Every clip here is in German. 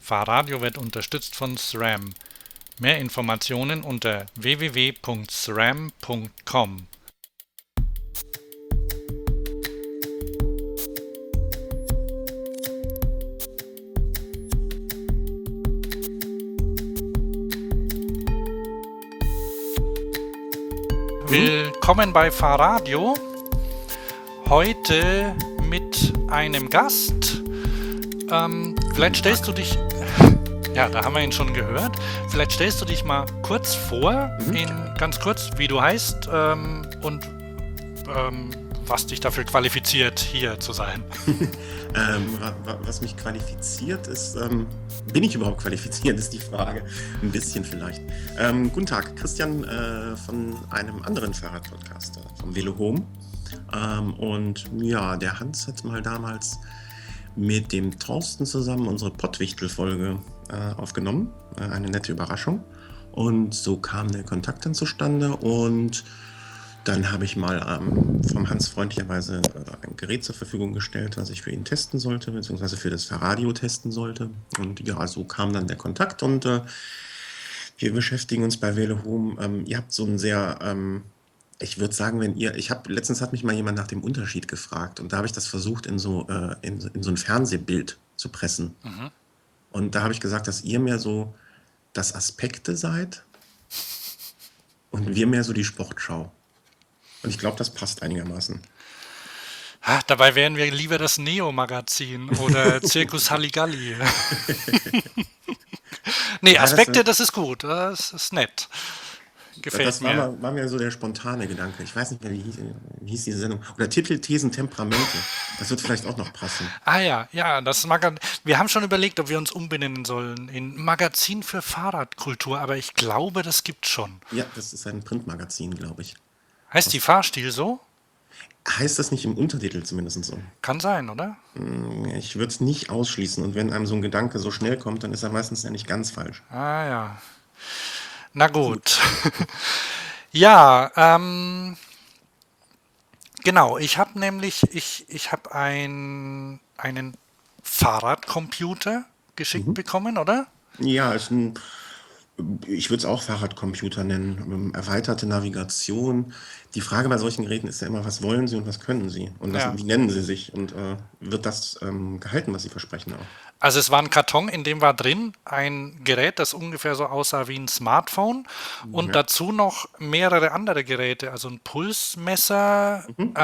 Fahrradio wird unterstützt von SRAM. Mehr Informationen unter www.sram.com. Willkommen bei Fahrradio. Heute mit einem Gast. Vielleicht stellst du dich. Ja, da haben wir ihn schon gehört. Vielleicht stellst du dich mal kurz vor, ganz kurz, wie du heißt und was dich dafür qualifiziert, hier zu sein. Was mich qualifiziert ist, bin ich überhaupt qualifiziert, ist die Frage. Ein bisschen vielleicht. Guten Tag, Christian von einem anderen Fahrradpodcast, vom Velo Home. Und ja, der Hans hat mal damals mit dem Thorsten zusammen unsere Pottwichtel-Folge aufgenommen. Eine nette Überraschung. Und so kam der Kontakt dann zustande und dann habe ich mal vom Hans freundlicherweise ein Gerät zur Verfügung gestellt, was ich für ihn testen sollte, beziehungsweise für das Fahrradio testen sollte. Und ja, so kam dann der Kontakt und wir beschäftigen uns bei Velo Home. Ihr habt so ein sehr, ich würde sagen, letztens hat mich mal jemand nach dem Unterschied gefragt und da habe ich das versucht in so ein Fernsehbild zu pressen. Und da habe ich gesagt, dass ihr mehr so das Aspekte seid und wir mehr so die Sportschau. Und ich glaube, das passt einigermaßen. Dabei wären wir lieber das Neo-Magazin oder Circus Halligalli. Nee, Aspekte, das ist gut. Das ist nett. Gefällt Das mir. war mir so der spontane Gedanke. Ich weiß nicht mehr, wie hieß diese Sendung. Oder Titel, Thesen, Temperamente. Das wird vielleicht auch noch passen. Ja, das wir haben schon überlegt, ob wir uns umbenennen sollen in Magazin für Fahrradkultur, aber ich glaube, das gibt's schon. Ja, das ist ein Printmagazin, glaube ich. Heißt die Fahrstil so? Heißt das nicht im Untertitel zumindest so? Kann sein, oder? Ich würde es nicht ausschließen. Und wenn einem so ein Gedanke so schnell kommt, dann ist er meistens ja nicht ganz falsch. Ah ja. Na Gut. gut. Ja, genau. Ich habe nämlich, ich habe einen Fahrradcomputer geschickt Mhm. bekommen, oder? Ja, ich würde es auch Fahrradcomputer nennen, erweiterte Navigation. Die Frage bei solchen Geräten ist ja immer, was wollen Sie und was können Sie? Und Ja. wie nennen Sie sich? Und wird das gehalten, was Sie versprechen auch? Also es war ein Karton, in dem war drin ein Gerät, das ungefähr so aussah wie ein Smartphone und Ja. dazu noch mehrere andere Geräte, also ein Pulsmesser, Mhm.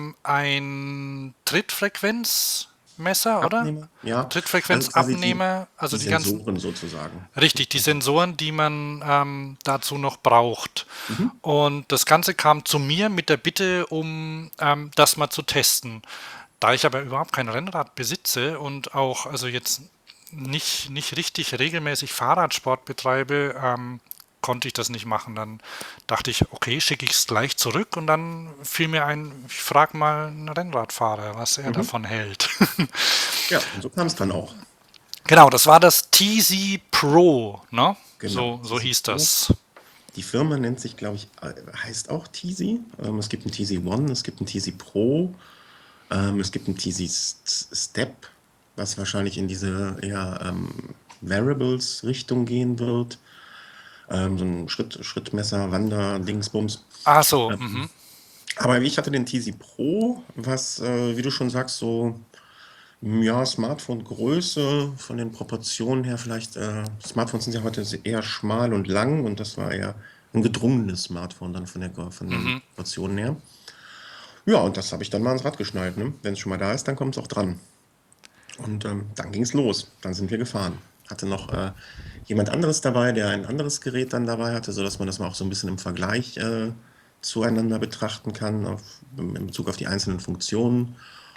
ein Trittfrequenzmesser, oder? Abnehmer? Ja, also quasi Trittfrequenzabnehmer, die also die ganzen, Sensoren sozusagen. richtig, die Sensoren, die man dazu noch braucht. Mhm. Und das Ganze kam zu mir mit der Bitte, um das mal zu testen. Da ich aber überhaupt kein Rennrad besitze und auch also jetzt nicht richtig regelmäßig Fahrradsport betreibe, konnte ich das nicht machen. Dann dachte ich, okay, schicke ich es gleich zurück und dann fiel mir ein, ich frage mal einen Rennradfahrer, was er Mhm. davon hält. Ja, und so kam es dann auch. Genau, das war das TZ Pro, ne? Genau, So TZ hieß Pro. das. Die Firma nennt sich, glaube ich, heißt auch TZ. Es gibt einen TZ One, es gibt einen TZ Pro, es gibt einen TZ Step, was wahrscheinlich in diese eher Variables-Richtung gehen wird. So ein Schrittmesser, Wander, Dingsbums. Ach so, Ähm, aber ich hatte den TZ Pro, was, wie du schon sagst, so, ja, Smartphone-Größe von den Proportionen her vielleicht, Smartphones sind ja heute eher schmal und lang und das war eher ein gedrungenes Smartphone dann von den Proportionen her. Ja, und das habe ich dann mal ans Rad geschnallt, ne? Wenn es schon mal da ist, dann kommt es auch dran. Und dann ging es los. Dann sind wir gefahren. Hatte noch jemand anderes dabei, der ein anderes Gerät dann dabei hatte, sodass man das mal auch so ein bisschen im Vergleich zueinander betrachten kann, in Bezug auf die einzelnen Funktionen.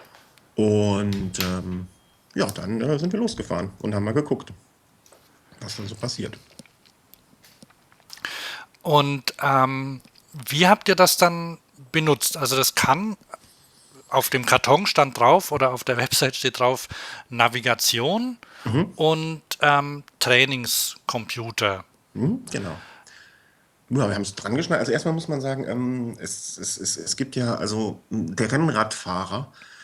Und ja, dann sind wir losgefahren und haben mal geguckt, was dann so passiert. und wie habt ihr das dann benutzt? Also das kann auf dem Karton stand drauf oder auf der Website steht drauf Navigation Mhm. und Trainingscomputer. Genau. Ja, wir haben es dran geschnallt. Also erstmal muss man sagen, es gibt ja, also der Rennradfahrer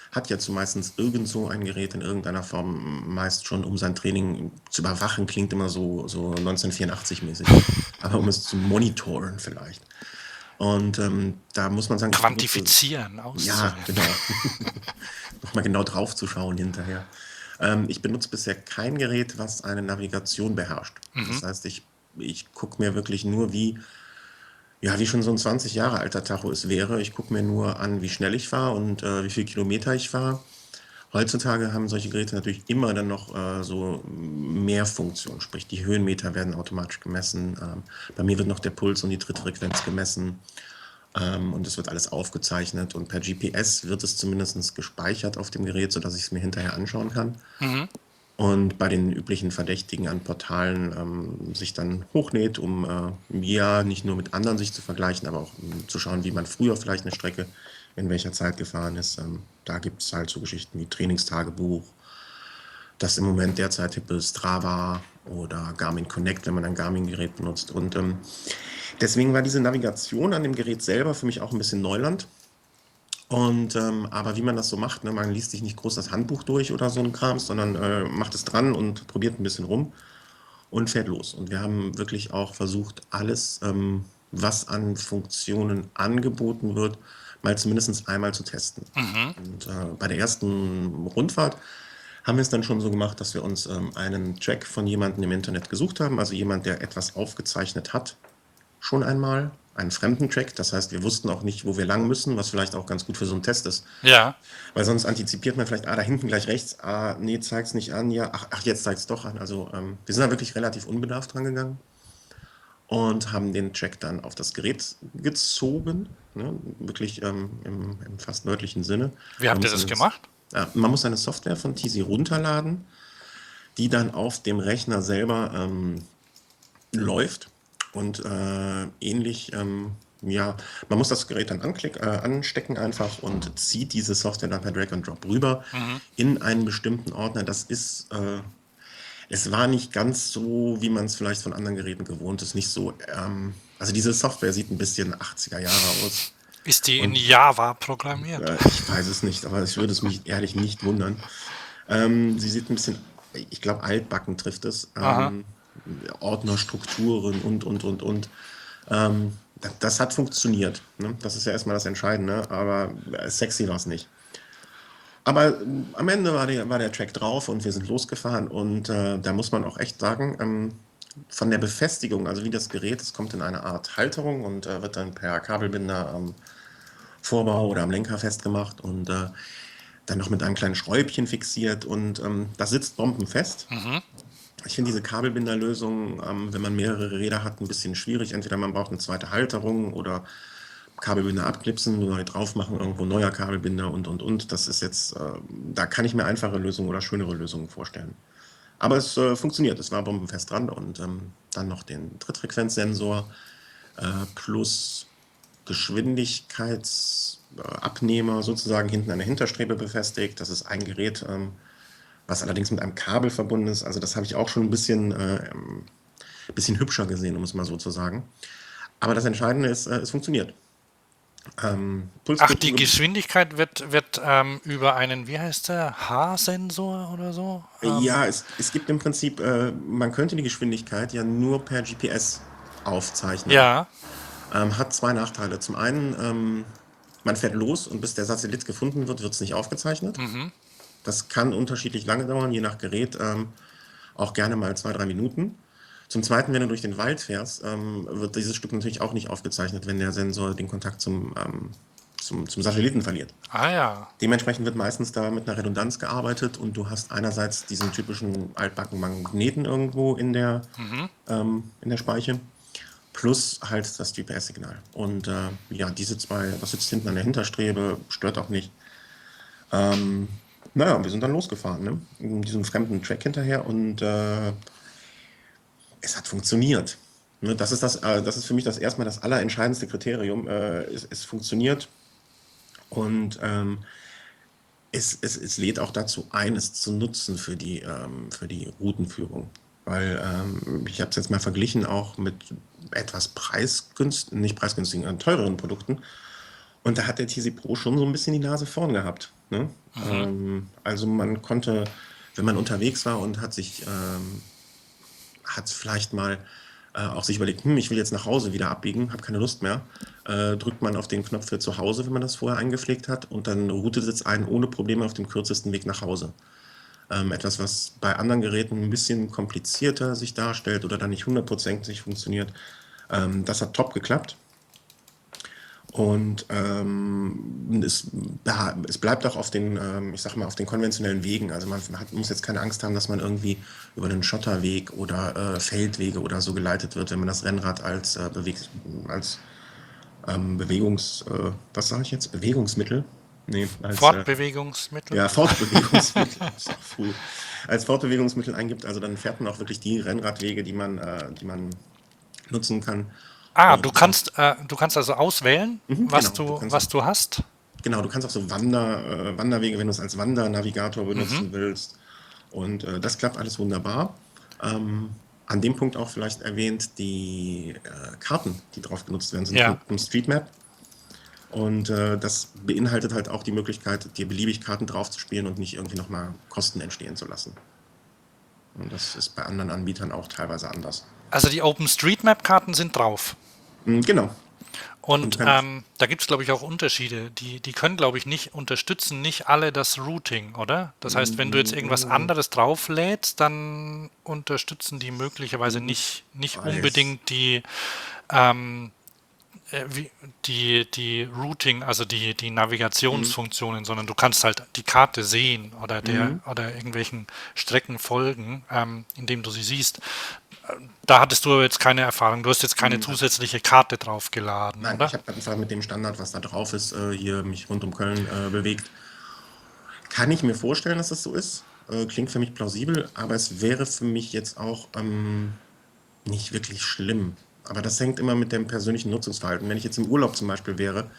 hat ja meistens irgend so ein Gerät in irgendeiner Form, meist schon, um sein Training zu überwachen, klingt immer so 1984-mäßig, aber um es zu monitoren vielleicht. Und da muss man sagen, ich benutze, Quantifizieren, ja, auszuwerten. genau, nochmal genau drauf zu schauen hinterher. Ich benutze bisher kein Gerät, was eine Navigation beherrscht. Das Mhm. heißt, ich gucke mir wirklich nur, wie schon so ein 20 Jahre alter Tacho es wäre. Ich gucke mir nur an, wie schnell ich fahre und wie viel Kilometer ich fahre. Heutzutage haben solche Geräte natürlich immer dann noch so mehr Funktionen, sprich die Höhenmeter werden automatisch gemessen. Bei mir wird noch der Puls und die Trittfrequenz gemessen, und es wird alles aufgezeichnet und per GPS wird es zumindest gespeichert auf dem Gerät, sodass ich es mir hinterher anschauen kann. Mhm. Und bei den üblichen Verdächtigen an Portalen sich dann hochlädt, um ja nicht nur mit anderen sich zu vergleichen, aber auch zu schauen, wie man früher vielleicht eine Strecke in welcher Zeit gefahren ist. Da gibt es halt so Geschichten wie Trainingstagebuch, das im Moment derzeit hip ist, Strava oder Garmin Connect, wenn man ein Garmin-Gerät benutzt. Und deswegen war diese Navigation an dem Gerät selber für mich auch ein bisschen Neuland. Und aber wie man das so macht, ne, man liest sich nicht groß das Handbuch durch oder so ein Kram, sondern macht es dran und probiert ein bisschen rum und fährt los. Und wir haben wirklich auch versucht, alles, was an Funktionen angeboten wird, mal zumindest einmal zu testen. Mhm. Und bei der ersten Rundfahrt haben wir es dann schon so gemacht, dass wir uns einen Track von jemandem im Internet gesucht haben, also jemand, der etwas aufgezeichnet hat, schon einmal, einen fremden Track. Das heißt, wir wussten auch nicht, wo wir lang müssen, was vielleicht auch ganz gut für so einen Test ist. Ja. Weil sonst antizipiert man vielleicht, da hinten gleich rechts, nee, zeig's nicht an, ja, ach jetzt zeigt's doch an. Also wir sind da wirklich relativ unbedarft dran gegangen und haben den Track dann auf das Gerät gezogen, ne, wirklich im fast wörtlichen Sinne. Wie Man habt ihr muss das eine, gemacht? man muss eine Software von Tisi runterladen, die dann auf dem Rechner selber läuft und ähnlich, ja, man muss das Gerät dann anstecken einfach und zieht diese Software dann per Drag and Drop rüber Mhm. in einen bestimmten Ordner. Es war nicht ganz so, wie man es vielleicht von anderen Geräten gewohnt ist, nicht so, also diese Software sieht ein bisschen 80er Jahre aus Ist die in und Java programmiert? ich weiß es nicht, aber ich würde es mich ehrlich nicht wundern. Sie sieht ein bisschen, ich glaube, altbacken trifft es. Aha. Ordnerstrukturen und. Das hat funktioniert. Ne? Das ist ja erstmal das Entscheidende, aber sexy war es nicht. Aber am Ende war der Track drauf und wir sind losgefahren und da muss man auch echt sagen, von der Befestigung, also wie das Gerät, es kommt in eine Art Halterung und wird dann per Kabelbinder am Vorbau oder am Lenker festgemacht und dann noch mit einem kleinen Schräubchen fixiert und das sitzt bombenfest. Mhm. Ich finde diese Kabelbinderlösung, wenn man mehrere Räder hat, ein bisschen schwierig. Entweder man braucht eine zweite Halterung oder Kabelbinder abklipsen, neu drauf machen, irgendwo neuer Kabelbinder und. Das ist jetzt, da kann ich mir einfache Lösungen oder schönere Lösungen vorstellen. Aber es funktioniert, es war bombenfest dran und dann noch den Trittfrequenzsensor plus Geschwindigkeitsabnehmer sozusagen hinten an der Hinterstrebe befestigt. Das ist ein Gerät, was allerdings mit einem Kabel verbunden ist. Also das habe ich auch schon ein bisschen hübscher gesehen, um es mal so zu sagen. Aber das Entscheidende ist, es funktioniert. Ach, die Pulsblutdruck, Geschwindigkeit wird über einen, wie heißt der, H-Sensor oder so? ja, es gibt im Prinzip, man könnte die Geschwindigkeit ja nur per GPS aufzeichnen. Ja. Hat zwei Nachteile. Zum einen, man fährt los und bis der Satellit gefunden wird, wird es nicht aufgezeichnet. Mhm. Das kann unterschiedlich lange dauern, je nach Gerät, auch gerne mal 2, 3 Minuten. Zum Zweiten, wenn du durch den Wald fährst, wird dieses Stück natürlich auch nicht aufgezeichnet, wenn der Sensor den Kontakt zum Satelliten verliert. Ah ja. Dementsprechend wird meistens da mit einer Redundanz gearbeitet und du hast einerseits diesen typischen altbacken Magneten irgendwo Mhm. in der Speiche, plus halt das GPS-Signal. Und ja, diese zwei, das sitzt hinten an der Hinterstrebe, stört auch nicht. Naja, wir sind dann losgefahren, ne? In diesem fremden Track hinterher und es hat funktioniert. Ne, das ist für mich das erstmal das allerentscheidendste Kriterium. Es funktioniert und es lädt auch dazu ein, es zu nutzen für die Routenführung. Weil ich habe es jetzt mal verglichen auch mit etwas nicht preisgünstigen, teureren Produkten. Und da hat der TC Pro schon so ein bisschen die Nase vorn gehabt. Ne? Mhm. Also man konnte, wenn man unterwegs war und hat vielleicht mal auch sich überlegt, ich will jetzt nach Hause wieder abbiegen, habe keine Lust mehr, drückt man auf den Knopf für zu Hause, wenn man das vorher eingepflegt hat, und dann routet es einen ohne Probleme auf dem kürzesten Weg nach Hause. Etwas, was bei anderen Geräten ein bisschen komplizierter sich darstellt oder dann nicht hundertprozentig funktioniert. Das hat top geklappt. Und es bleibt auch auf den, ich sag mal, auf den konventionellen Wegen. Also muss jetzt keine Angst haben, dass man irgendwie über einen Schotterweg oder Feldwege oder so geleitet wird, wenn man das Rennrad als was sage ich jetzt? Bewegungsmittel? Nee, Fortbewegungsmittel? ja, Fortbewegungsmittel, ist auch früh, als Fortbewegungsmittel eingibt. Also dann fährt man auch wirklich die Rennradwege, die man nutzen kann. Ah, Und du kannst also auswählen, genau, was du hast. genau, du kannst auch so Wanderwege, wenn du es als Wandernavigator Mhm. benutzen willst. Und das klappt alles wunderbar. An dem Punkt auch vielleicht erwähnt, die Karten, die drauf genutzt werden, sind von Ja. OpenStreetMap. Und das beinhaltet halt auch die Möglichkeit, dir beliebig Karten draufzuspielen und nicht irgendwie nochmal Kosten entstehen zu lassen. Und das ist bei anderen Anbietern auch teilweise anders. Also die OpenStreetMap-Karten sind drauf. Genau. Und du Und kannst, da gibt es, glaube ich, auch Unterschiede. Die können, glaube ich, nicht unterstützen, nicht alle das Routing, oder? Das heißt, wenn du jetzt irgendwas mm, anderes drauflädst, dann unterstützen die möglicherweise nicht nicht alles. unbedingt ähm, die Routing, also die Mm, Navigationsfunktionen, sondern du kannst halt die Karte sehen mm. oder irgendwelchen Strecken folgen, indem du sie siehst. Da hattest du jetzt keine Erfahrung. Du hast jetzt keine Nein, zusätzliche Karte draufgeladen, nein, ich oder? habe einfach mit dem Standard, was da drauf ist, hier mich rund um Köln bewegt. Kann ich mir vorstellen, dass das so ist. Klingt für mich plausibel, aber es wäre für mich jetzt auch nicht wirklich schlimm. Aber das hängt immer mit dem persönlichen Nutzungsverhalten. Wenn ich jetzt im Urlaub zum Beispiel wäre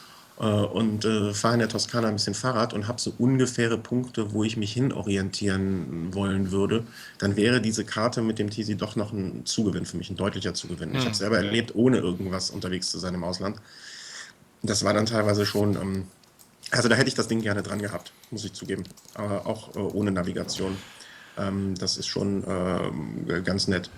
und fahre in der Toskana ein bisschen Fahrrad und habe so ungefähre Punkte, wo ich mich hinorientieren wollen würde, dann wäre diese Karte mit dem Tisi doch noch ein Zugewinn für mich, ein deutlicher Zugewinn. Ich habe es Hm. selber erlebt, ohne irgendwas unterwegs zu sein im Ausland. Das war dann teilweise schon, also da hätte ich das Ding gerne dran gehabt, muss ich zugeben. Aber auch ohne Navigation. Das ist schon ganz nett.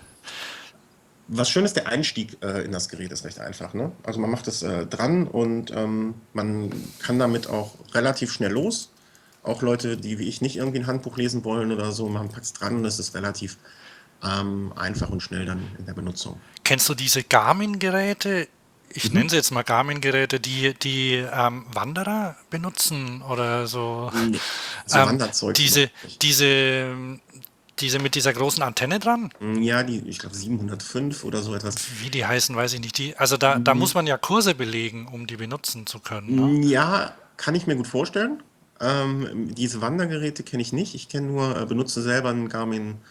Was schön ist, der Einstieg in das Gerät ist recht einfach. Ne? Also man macht es dran und man kann damit auch relativ schnell los. Auch Leute, die wie ich nicht irgendwie ein Handbuch lesen wollen oder so, man packt es dran und es ist relativ einfach und schnell dann in der Benutzung. Kennst du diese Garmin-Geräte? Ich nenne Mhm. sie jetzt mal Garmin-Geräte, die Wanderer benutzen oder so. Nee, so Ähm, Wanderzeugs diese, überhaupt nicht. diese, diese mit dieser großen Antenne dran? Ja, ich glaube 705 oder so etwas. Wie die heißen, weiß ich nicht. Also da muss man ja Kurse belegen, um die benutzen zu können, ne? Ja, kann ich mir gut vorstellen. Diese Wandergeräte kenne ich nicht. Ich kenne nur, benutze selber einen Garmin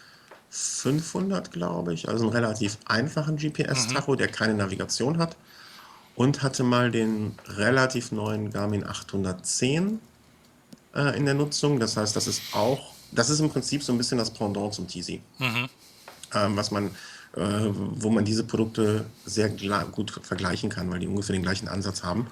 500, glaube ich, also einen relativ einfachen Mhm. GPS-Tacho, der keine Navigation hat. Und hatte mal den relativ neuen Garmin 810 in der Nutzung. Das heißt, das ist im Prinzip so ein bisschen das Pendant zum Tisi, Mhm. was man, wo man diese Produkte sehr gut vergleichen kann, weil die ungefähr den gleichen Ansatz haben.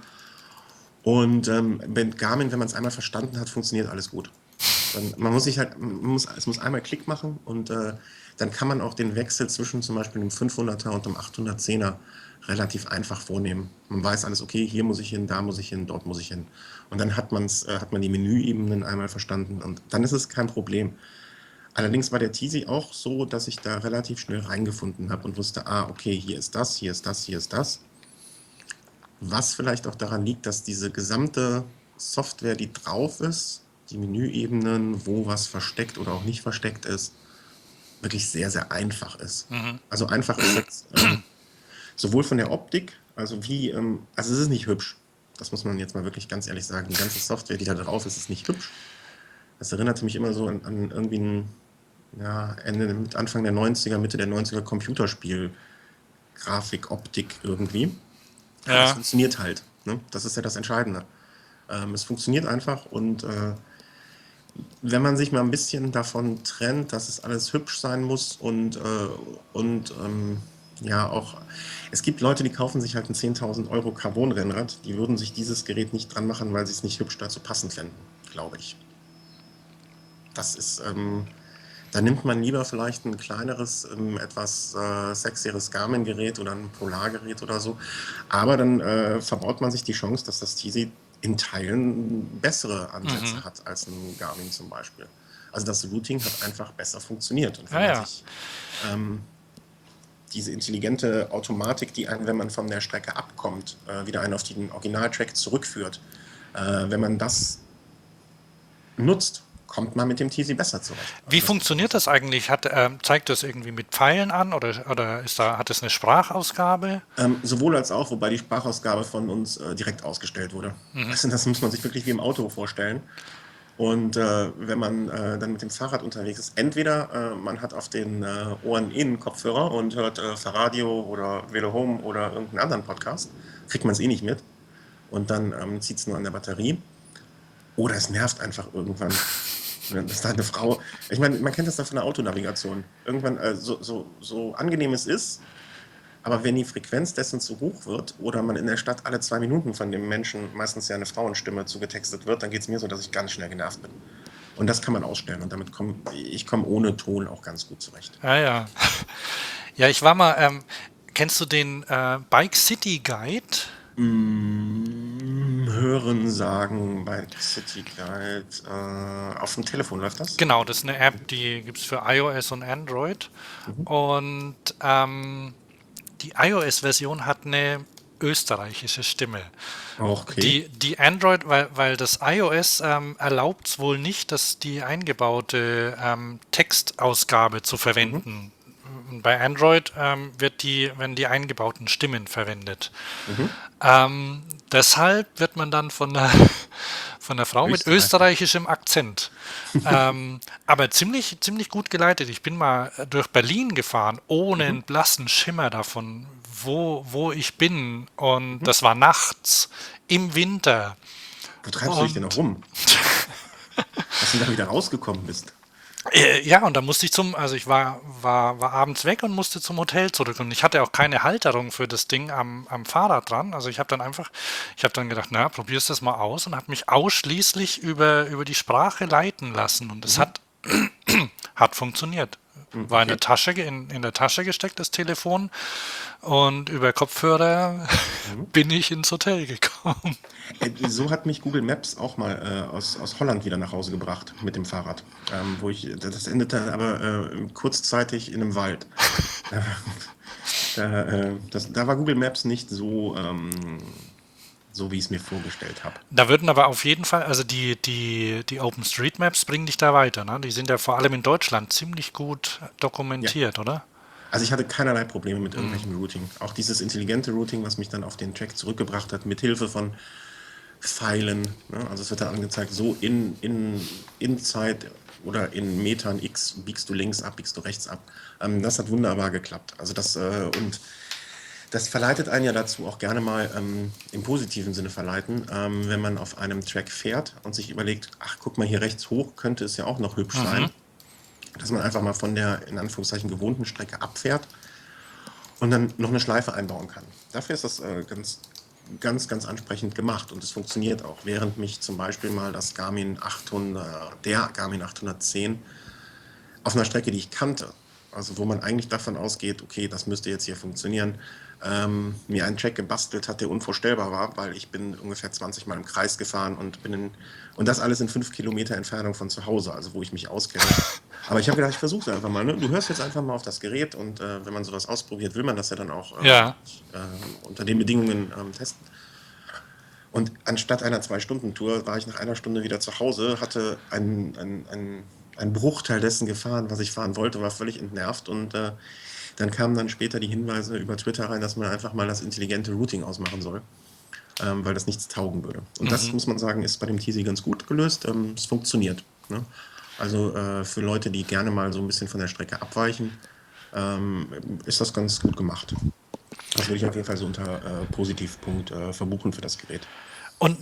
Und wenn Garmin, wenn man es einmal verstanden hat, funktioniert alles gut. Man muss sich halt, es muss einmal Klick machen und dann kann man auch den Wechsel zwischen zum Beispiel einem 500er und einem 810er relativ einfach vornehmen. Man weiß alles, okay, hier muss ich hin, da muss ich hin, dort muss ich hin. Und dann hat man die Menüebenen einmal verstanden und dann ist es kein Problem. Allerdings war der Teasy auch so, dass ich da relativ schnell reingefunden habe und wusste, okay, hier ist das, hier ist das, hier ist das. Was vielleicht auch daran liegt, dass diese gesamte Software, die drauf ist, die Menüebenen, wo was versteckt oder auch nicht versteckt ist, wirklich sehr, sehr einfach ist. Mhm. Also einfach ist jetzt sowohl von der Optik, also es ist nicht hübsch. Das muss man jetzt mal wirklich ganz ehrlich sagen. Die ganze Software, die da drauf ist, ist nicht hübsch. Das erinnerte mich immer so an irgendwie ein, ja, Anfang der 90er, Mitte der 90er Computerspiel, Grafik, Optik irgendwie. Aber es Ja. funktioniert halt. Ne? Das ist ja das Entscheidende. Es funktioniert einfach und wenn man sich mal ein bisschen davon trennt, dass es alles hübsch sein muss und ja auch, es gibt Leute, die kaufen sich halt ein 10.000 € Carbon-Rennrad, die würden sich dieses Gerät nicht dran machen, weil sie es nicht hübsch dazu passend fänden. glaube ich. Das ist, da nimmt man lieber vielleicht ein kleineres, etwas sexieres Garmin-Gerät oder ein Polargerät oder so. Aber dann verbaut man sich die Chance, dass das Tizzy in Teilen bessere Mhm. Ansätze hat als ein Garmin zum Beispiel. Also das Routing hat einfach besser funktioniert. Und wenn Ja, man ja. sich diese intelligente Automatik, die einen, wenn man von der Strecke abkommt, wieder einen auf den Originaltrack zurückführt, wenn man das nutzt, kommt man mit dem Tizzy besser zurecht. Wie Also das muss man funktioniert das sagen. eigentlich? Zeigt das irgendwie mit Pfeilen an oder hat es eine Sprachausgabe? Sowohl als auch, wobei die Sprachausgabe von uns direkt ausgestellt wurde. Mhm. Also das muss man sich wirklich wie im Auto vorstellen. Und wenn man dann mit dem Fahrrad unterwegs ist, entweder man hat auf den Ohren innen Kopfhörer und hört Fahrradio oder Velo Home oder irgendeinen anderen Podcast, kriegt man es eh nicht mit. Und dann zieht es nur an der Batterie. Oder es nervt einfach irgendwann. Das ist halt eine Frau. Ich meine, man kennt das doch von der Autonavigation. Irgendwann, so angenehm es ist, aber wenn die Frequenz dessen zu hoch wird oder man in der Stadt alle 2 Minuten von dem Menschen, meistens ja eine Frauenstimme, zugetextet wird, dann geht es mir so, dass ich ganz schnell genervt bin. Und das kann man ausstellen und damit ich komme ohne Ton auch ganz gut zurecht. Ja, ja. Ja, ich war mal, kennst du den Bike City Guide? Hören, sagen bei City Guide. Auf dem Telefon läuft das? Genau, das ist eine App, die gibt es für iOS und Android. Mhm. Und die iOS-Version hat eine österreichische Stimme. Okay. Die Android, weil das iOS erlaubt es wohl nicht, dass die eingebaute Textausgabe zu Mhm. verwenden. Und bei Android werden die eingebauten Stimmen verwendet. Mhm. Deshalb wird man dann von der Frau mit Österreicher. österreichischem Akzent, aber ziemlich gut geleitet. Ich bin mal durch Berlin gefahren, ohne Mhm. einen blassen Schimmer davon, wo ich bin. Und Mhm. das war nachts im Winter. Wo treibst du dich denn noch Und rum? Dass du da wieder rausgekommen bist. ja, und da musste also ich war abends weg und musste zum Hotel zurück. Und ich hatte auch keine Halterung für das Ding am Fahrrad dran. Also ich habe dann gedacht, na, probierst das mal aus und habe mich ausschließlich über die Sprache leiten lassen. Und es Mhm. hat funktioniert. War Okay. in der Tasche gesteckt, das Telefon. Und über Kopfhörer Mhm. bin ich ins Hotel gekommen. So hat mich Google Maps auch mal aus Holland wieder nach Hause gebracht mit dem Fahrrad. Das endete aber kurzzeitig in einem Wald. Da war Google Maps nicht so wie ich es mir vorgestellt habe. Da würden aber auf jeden Fall, also die OpenStreetMaps bringen dich da weiter, ne? Die sind ja vor allem in Deutschland ziemlich gut Ja. dokumentiert, oder? Also ich hatte keinerlei Probleme mit Hm. irgendwelchem Routing. Auch dieses intelligente Routing, was mich dann auf den Track zurückgebracht hat, mit Hilfe von Pfeilen. Ne? Also es wird dann angezeigt, so in Zeit oder in Metern X biegst du links ab, biegst du rechts ab. Das hat wunderbar geklappt. Also und das verleitet einen ja dazu auch gerne mal im positiven Sinne verleiten, wenn man auf einem Track fährt und sich überlegt, ach guck mal hier rechts hoch, könnte es ja auch noch hübsch Mhm. sein, dass man einfach mal von der in Anführungszeichen gewohnten Strecke abfährt und dann noch eine Schleife einbauen kann. Dafür ist das ganz ansprechend gemacht und es funktioniert auch. Während mich zum Beispiel mal der Garmin 810 auf einer Strecke, die ich kannte, also wo man eigentlich davon ausgeht, okay, das müsste jetzt hier funktionieren, mir einen Track gebastelt hat, der unvorstellbar war, weil ich bin ungefähr 20 Mal im Kreis gefahren und das alles in 5 Kilometer Entfernung von zu Hause, also wo ich mich auskenne. Aber ich habe gedacht, ich versuche es einfach mal. Ne? Du hörst jetzt einfach mal auf das Gerät und wenn man sowas ausprobiert, will man das ja dann auch Ja. unter den Bedingungen testen. Und anstatt einer 2-Stunden-Tour war ich nach einer Stunde wieder zu Hause, hatte einen Bruchteil dessen gefahren, was ich fahren wollte, war völlig entnervt und dann kamen dann später die Hinweise über Twitter rein, dass man einfach mal das intelligente Routing ausmachen soll, weil das nichts taugen würde. Und das, Mhm. muss man sagen, ist bei dem Tizzy ganz gut gelöst. Es funktioniert. Ne? Also für Leute, die gerne mal so ein bisschen von der Strecke abweichen, ist das ganz gut gemacht. Das würde ich auf jeden Fall so unter Positivpunkt verbuchen für das Gerät. Und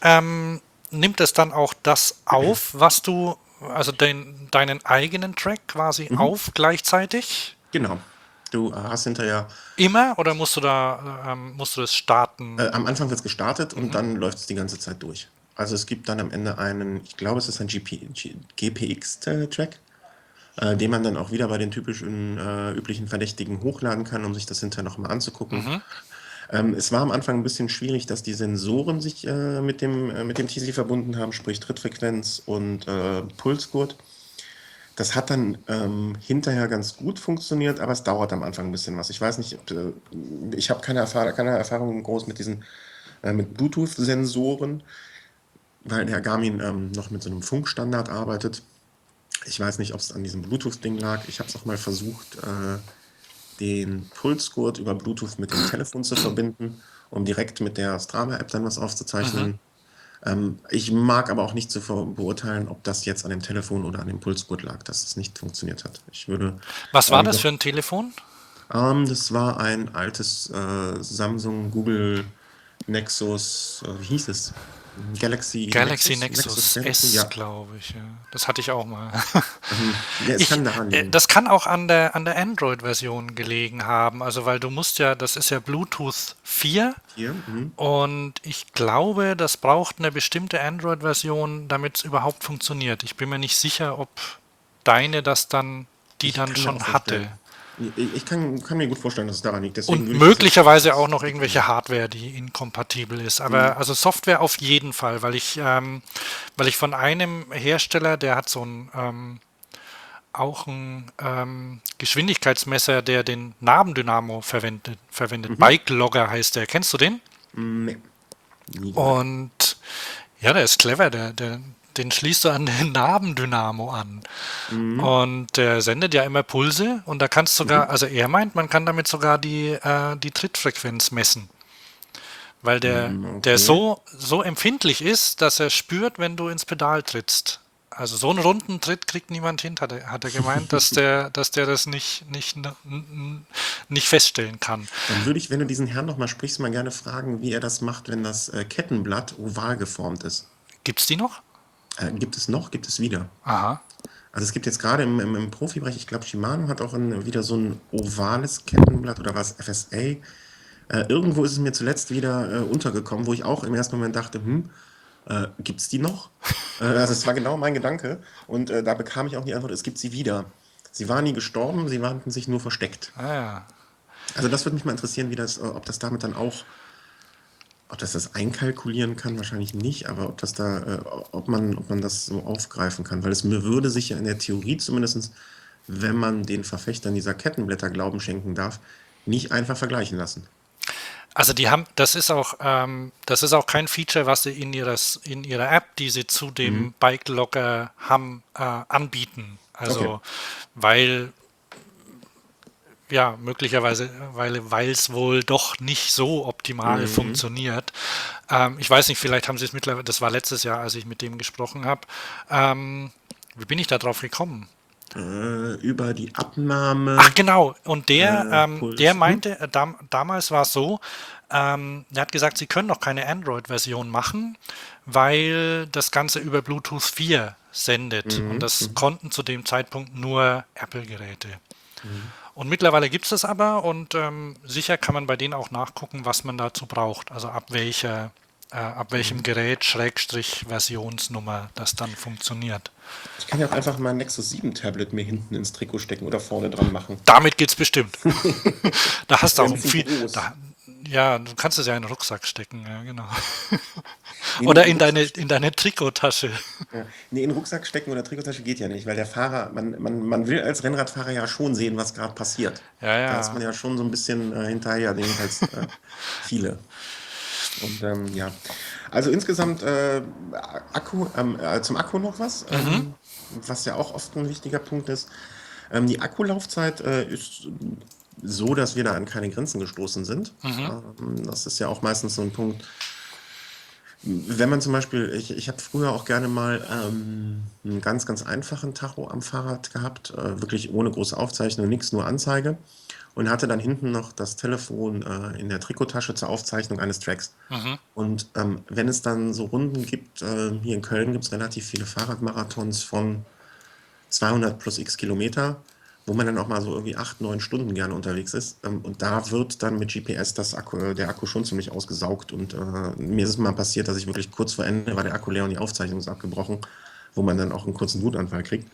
nimmt es dann auch das auf, was du, also deinen eigenen Track quasi Mhm. auf gleichzeitig? Genau. Du hast hinterher, Immer oder musst du das starten? am Anfang wird es gestartet und Mhm. dann läuft es die ganze Zeit durch. Also es gibt dann am Ende einen, ich glaube, es ist ein GPX-Track, den man dann auch wieder bei den typischen üblichen Verdächtigen hochladen kann, um sich das hinterher nochmal anzugucken. Mhm. Es war am Anfang ein bisschen schwierig, dass die Sensoren sich mit dem TC verbunden haben, sprich Trittfrequenz und Pulsgurt. Das hat dann hinterher ganz gut funktioniert, aber es dauert am Anfang ein bisschen was. Ich weiß nicht, ich habe keine Erfahrung groß mit diesen mit Bluetooth-Sensoren, weil der Garmin noch mit so einem Funkstandard arbeitet. Ich weiß nicht, ob es an diesem Bluetooth-Ding lag. Ich habe es auch mal versucht, den Pulsgurt über Bluetooth mit dem Telefon zu verbinden, um direkt mit der Strava-App dann was Mhm. aufzuzeichnen. Ich mag aber auch nicht zu beurteilen, ob das jetzt an dem Telefon oder an dem Pulsgurt lag, dass es nicht funktioniert hat. Ich würde Was war das doch, für ein Telefon? das war ein altes Samsung Google Nexus, wie hieß es? Galaxy Galaxy Nexus? Nexus Nexus Galaxy? S, Ja. glaube ich. Ja. Das hatte ich auch mal. Ja, es kann daran liegen. Das kann auch an der Android-Version gelegen haben. Also, weil du musst ja, das ist ja Bluetooth 4 Hier. Mhm. und ich glaube, das braucht eine bestimmte Android-Version, damit es überhaupt funktioniert. Ich bin mir nicht sicher, ob deine die Ich dann kann mir auch schon hatte. vorstellen. Ich kann mir gut vorstellen, dass es daran liegt. Deswegen Und würde ich das jetzt möglicherweise auch als noch Kriterium. irgendwelche Hardware, die inkompatibel ist. Aber Mhm. also Software auf jeden Fall, weil ich von einem Hersteller, der hat so ein auch ein Geschwindigkeitsmesser, der den Nabendynamo verwendet. Mhm. Bike Logger heißt der. Kennst du den? Nee, nie gehört. Und ja, der ist clever. Den schließt du an den Nabendynamo an. Mhm. Und der sendet ja immer Pulse und da kannst sogar, Mhm. also er meint, man kann damit sogar die Trittfrequenz messen. Weil der Okay. so empfindlich ist, dass er spürt, wenn du ins Pedal trittst. Also so einen runden Tritt kriegt niemand hin, hat er gemeint, dass der das nicht feststellen kann. Dann würde ich, wenn du diesen Herrn nochmal sprichst, mal gerne fragen, wie er das macht, wenn das Kettenblatt oval geformt ist. Gibt's die noch? Gibt es noch? Gibt es wieder? Aha. Also es gibt jetzt gerade im Profibereich, ich glaube, Shimano hat auch wieder so ein ovales Kettenblatt oder was, FSA. Irgendwo ist es mir zuletzt wieder untergekommen, wo ich auch im ersten Moment dachte, gibt es die noch? Also es war genau mein Gedanke und da bekam ich auch die Antwort, es gibt sie wieder. Sie waren nie gestorben, sie waren sich nur versteckt. Ah, ja. Also das würde mich mal interessieren, ob das damit dann auch, ob das einkalkulieren kann, wahrscheinlich nicht, aber ob man das so aufgreifen kann, weil es mir würde sich ja in der Theorie zumindest, wenn man den Verfechtern dieser Kettenblätter Glauben schenken darf, nicht einfach vergleichen lassen. Also das ist auch kein Feature, was sie in ihrer App, die sie zu Mhm. dem Bike Logger haben, anbieten. Okay. Also weil ja, möglicherweise, weil es wohl doch nicht so optimal Mhm. funktioniert. Ich weiß nicht, vielleicht haben sie es mittlerweile, das war letztes Jahr, als ich mit dem gesprochen habe. Wie bin ich da drauf gekommen? Über die Ach Abnahme, genau, und der Puls. Mhm. meinte, damals war es so, der hat gesagt, sie können noch keine Android-Version machen, weil das Ganze über Bluetooth 4 sendet. Und Mhm. das Mhm. konnten zu dem Zeitpunkt nur Apple-Geräte. Mhm. Und mittlerweile gibt es das aber und sicher kann man bei denen auch nachgucken, was man dazu braucht. Also ab welchem Mhm. Gerät, Schrägstrich, Versionsnummer das dann funktioniert. Ich kann ja auch einfach mein Nexus 7 Tablet mir hinten ins Trikot stecken oder vorne dran machen. Damit geht's bestimmt. Da hast du Wäre auch ein ein bisschen viel. groß. Da, ja, du kannst es ja in den Rucksack stecken, ja, genau. Nee, Oder in den Rucksack, in deine Trikottasche. ja. Nee, in den Rucksack stecken oder Trikottasche geht ja nicht, weil der Fahrer, man will als Rennradfahrer ja schon sehen, was gerade passiert. Ja, Da ist ja. man ja schon so ein bisschen hinterher, jedenfalls viele. Und ja, also insgesamt zum Akku noch was, Mhm, was ja auch oft ein wichtiger Punkt ist. Die Akkulaufzeit ist so, dass wir da an keine Grenzen gestoßen sind. mhm, Das ist ja auch meistens so ein Punkt, wenn man zum Beispiel, ich habe früher auch gerne mal einen ganz einfachen Tacho am Fahrrad gehabt, wirklich ohne große Aufzeichnung, nichts, nur Anzeige. Und hatte dann hinten noch das Telefon in der Trikottasche zur Aufzeichnung eines Tracks. mhm. Und wenn es dann so Runden gibt, hier in Köln gibt es relativ viele Fahrradmarathons von 200 plus x Kilometer. wo man dann auch mal so irgendwie 8, 9 Stunden gerne unterwegs ist. Und da wird dann mit GPS der Akku schon ziemlich ausgesaugt. Und mir ist es mal passiert, dass ich wirklich kurz vor Ende war der Akku leer und die Aufzeichnung ist abgebrochen, wo man dann auch einen kurzen Wutanfall kriegt.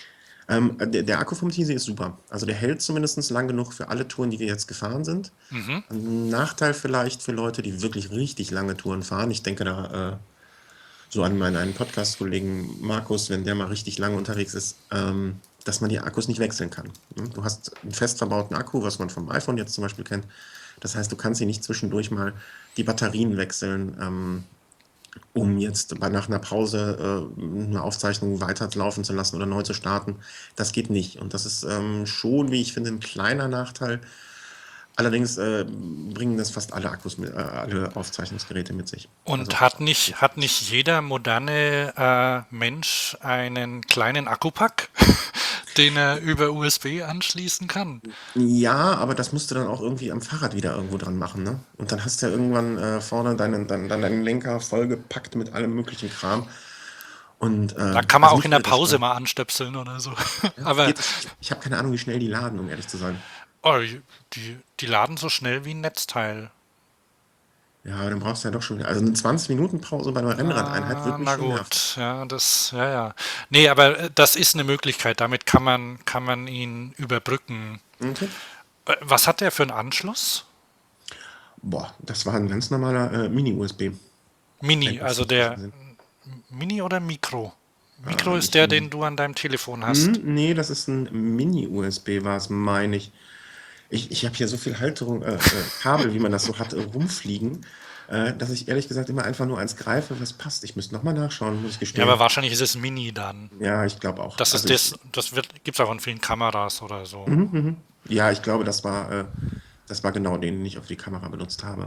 Der Akku vom Teesy ist super. Also der hält zumindest lang genug für alle Touren, die wir jetzt gefahren sind. Mhm. Ein Nachteil vielleicht für Leute, die wirklich richtig lange Touren fahren. Ich denke da so an meinen einen Podcast-Kollegen Markus, wenn der mal richtig lange unterwegs ist, dass man die Akkus nicht wechseln kann. Du hast einen fest verbauten Akku, was man vom iPhone jetzt zum Beispiel kennt. Das heißt, du kannst hier nicht zwischendurch mal die Batterien wechseln, um jetzt nach einer Pause eine Aufzeichnung weiterlaufen zu lassen oder neu zu starten. Das geht nicht. Und das ist schon, wie ich finde, ein kleiner Nachteil. Allerdings bringen das fast alle Akkus alle Aufzeichnungsgeräte mit sich. Also Und hat nicht jeder moderne Mensch einen kleinen Akkupack, den er über USB anschließen kann? ja, aber das musst du dann auch irgendwie am Fahrrad wieder irgendwo dran machen, ne? Und dann hast du ja irgendwann vorne deinen Lenker vollgepackt mit allem möglichen Kram. Und Da kann man also auch mich in der würde das Pause stören. mal anstöpseln oder so. Ja, Aber geht das? Ich habe keine Ahnung, wie schnell die laden, um ehrlich zu sein. oh, die laden so schnell wie ein Netzteil. Ja, aber dann brauchst du ja doch schon wieder. Also eine 20-Minuten-Pause bei einer Rennradeinheit Ah, würde mich na schon nerven. gut, ja, ja, ja. Nee, aber das ist eine Möglichkeit. Damit kann man ihn überbrücken. Okay. Was hat der für einen Anschluss? Boah, das war ein ganz normaler Mini-USB, wenn Mini, das also nicht richtig der sind. Mini oder Mikro? Mikro ist Ich, der, den du an deinem Telefon hast. nee, das ist ein Mini-USB, war es, meine ich. Ich habe hier so viel Halterung, Kabel, wie man das so hat, rumfliegen, dass ich ehrlich gesagt immer einfach nur eins greife, was passt. Ich müsste nochmal nachschauen, muss ich Ja, aber gestehen. wahrscheinlich ist es Mini dann. Ja, ich glaube auch. Das Also ist gibt's auch in vielen Kameras oder so. ja, ich glaube, das war genau den, den ich auf die Kamera benutzt habe.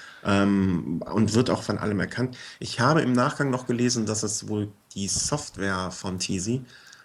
Und wird auch von allem erkannt. Ich habe im Nachgang noch gelesen, dass es wohl die Software von Teasy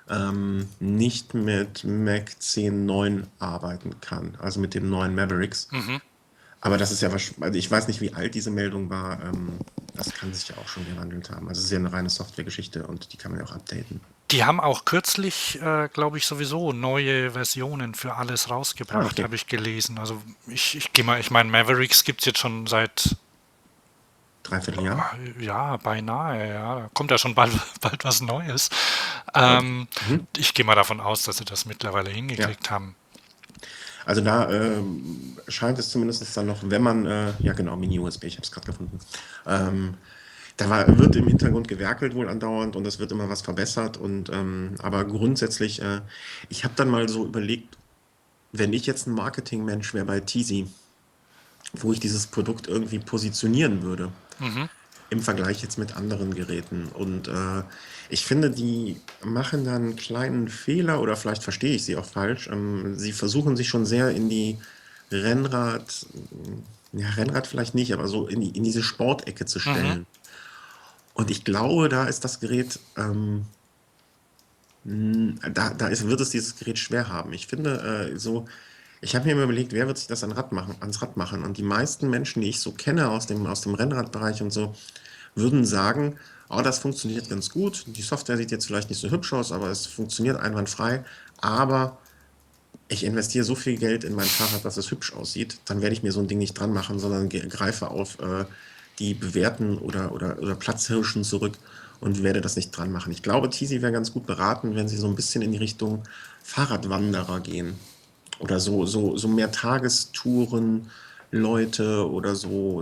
nicht mit Mac 10.9 arbeiten kann, also mit dem neuen Mavericks. Mhm. Aber das ist ja wahrscheinlich, also ich weiß nicht, wie alt diese Meldung war. Das kann sich ja auch schon gewandelt haben. Also es ist ja eine reine Softwaregeschichte und die kann man ja auch updaten. Die haben auch kürzlich, glaube ich, sowieso neue Versionen für alles Ah, rausgebracht, okay. habe ich gelesen. Also ich gehe mal, ich meine, Mavericks gibt es jetzt schon seit, Dreivierteljahr? ja, beinahe, ja. Da kommt ja schon bald, bald was Neues. Gut. Ähm, Mhm. Ich gehe mal davon aus, dass sie das mittlerweile Ja. hingekriegt haben. Also da scheint es zumindest dann noch, wenn man, ja genau, Mini-USB, ich habe es gerade gefunden. Ähm, wird im Hintergrund gewerkelt wohl andauernd und es wird immer was verbessert. Aber grundsätzlich, ich habe dann mal so überlegt, wenn ich jetzt ein Marketingmensch wäre bei Teasy, wo ich dieses Produkt irgendwie positionieren würde, Mhm. im Vergleich jetzt mit anderen Geräten. Und ich finde, die machen da einen kleinen Fehler oder vielleicht verstehe ich sie auch falsch. Sie versuchen sich schon sehr in die Rennrad, ja, Rennrad vielleicht nicht, aber so in diese Sportecke zu Mhm. stellen. Und ich glaube, da ist das Gerät, wird es dieses Gerät schwer haben. Ich finde, ich habe mir immer überlegt, wer wird sich das ans Rad machen? Und die meisten Menschen, die ich so kenne aus dem Rennradbereich und so, würden sagen, oh, das funktioniert ganz gut. Die Software sieht jetzt vielleicht nicht so hübsch aus, aber es funktioniert einwandfrei. Aber ich investiere so viel Geld in mein Fahrrad, dass es hübsch aussieht, dann werde ich mir so ein Ding nicht dran machen, sondern greife auf die bewährten oder Platzhirschen zurück und werde das nicht dran machen. Ich glaube, Teasy wäre ganz gut beraten, wenn sie so ein bisschen in die Richtung Fahrradwanderer gehen. Oder so mehr Tagestouren, Leute oder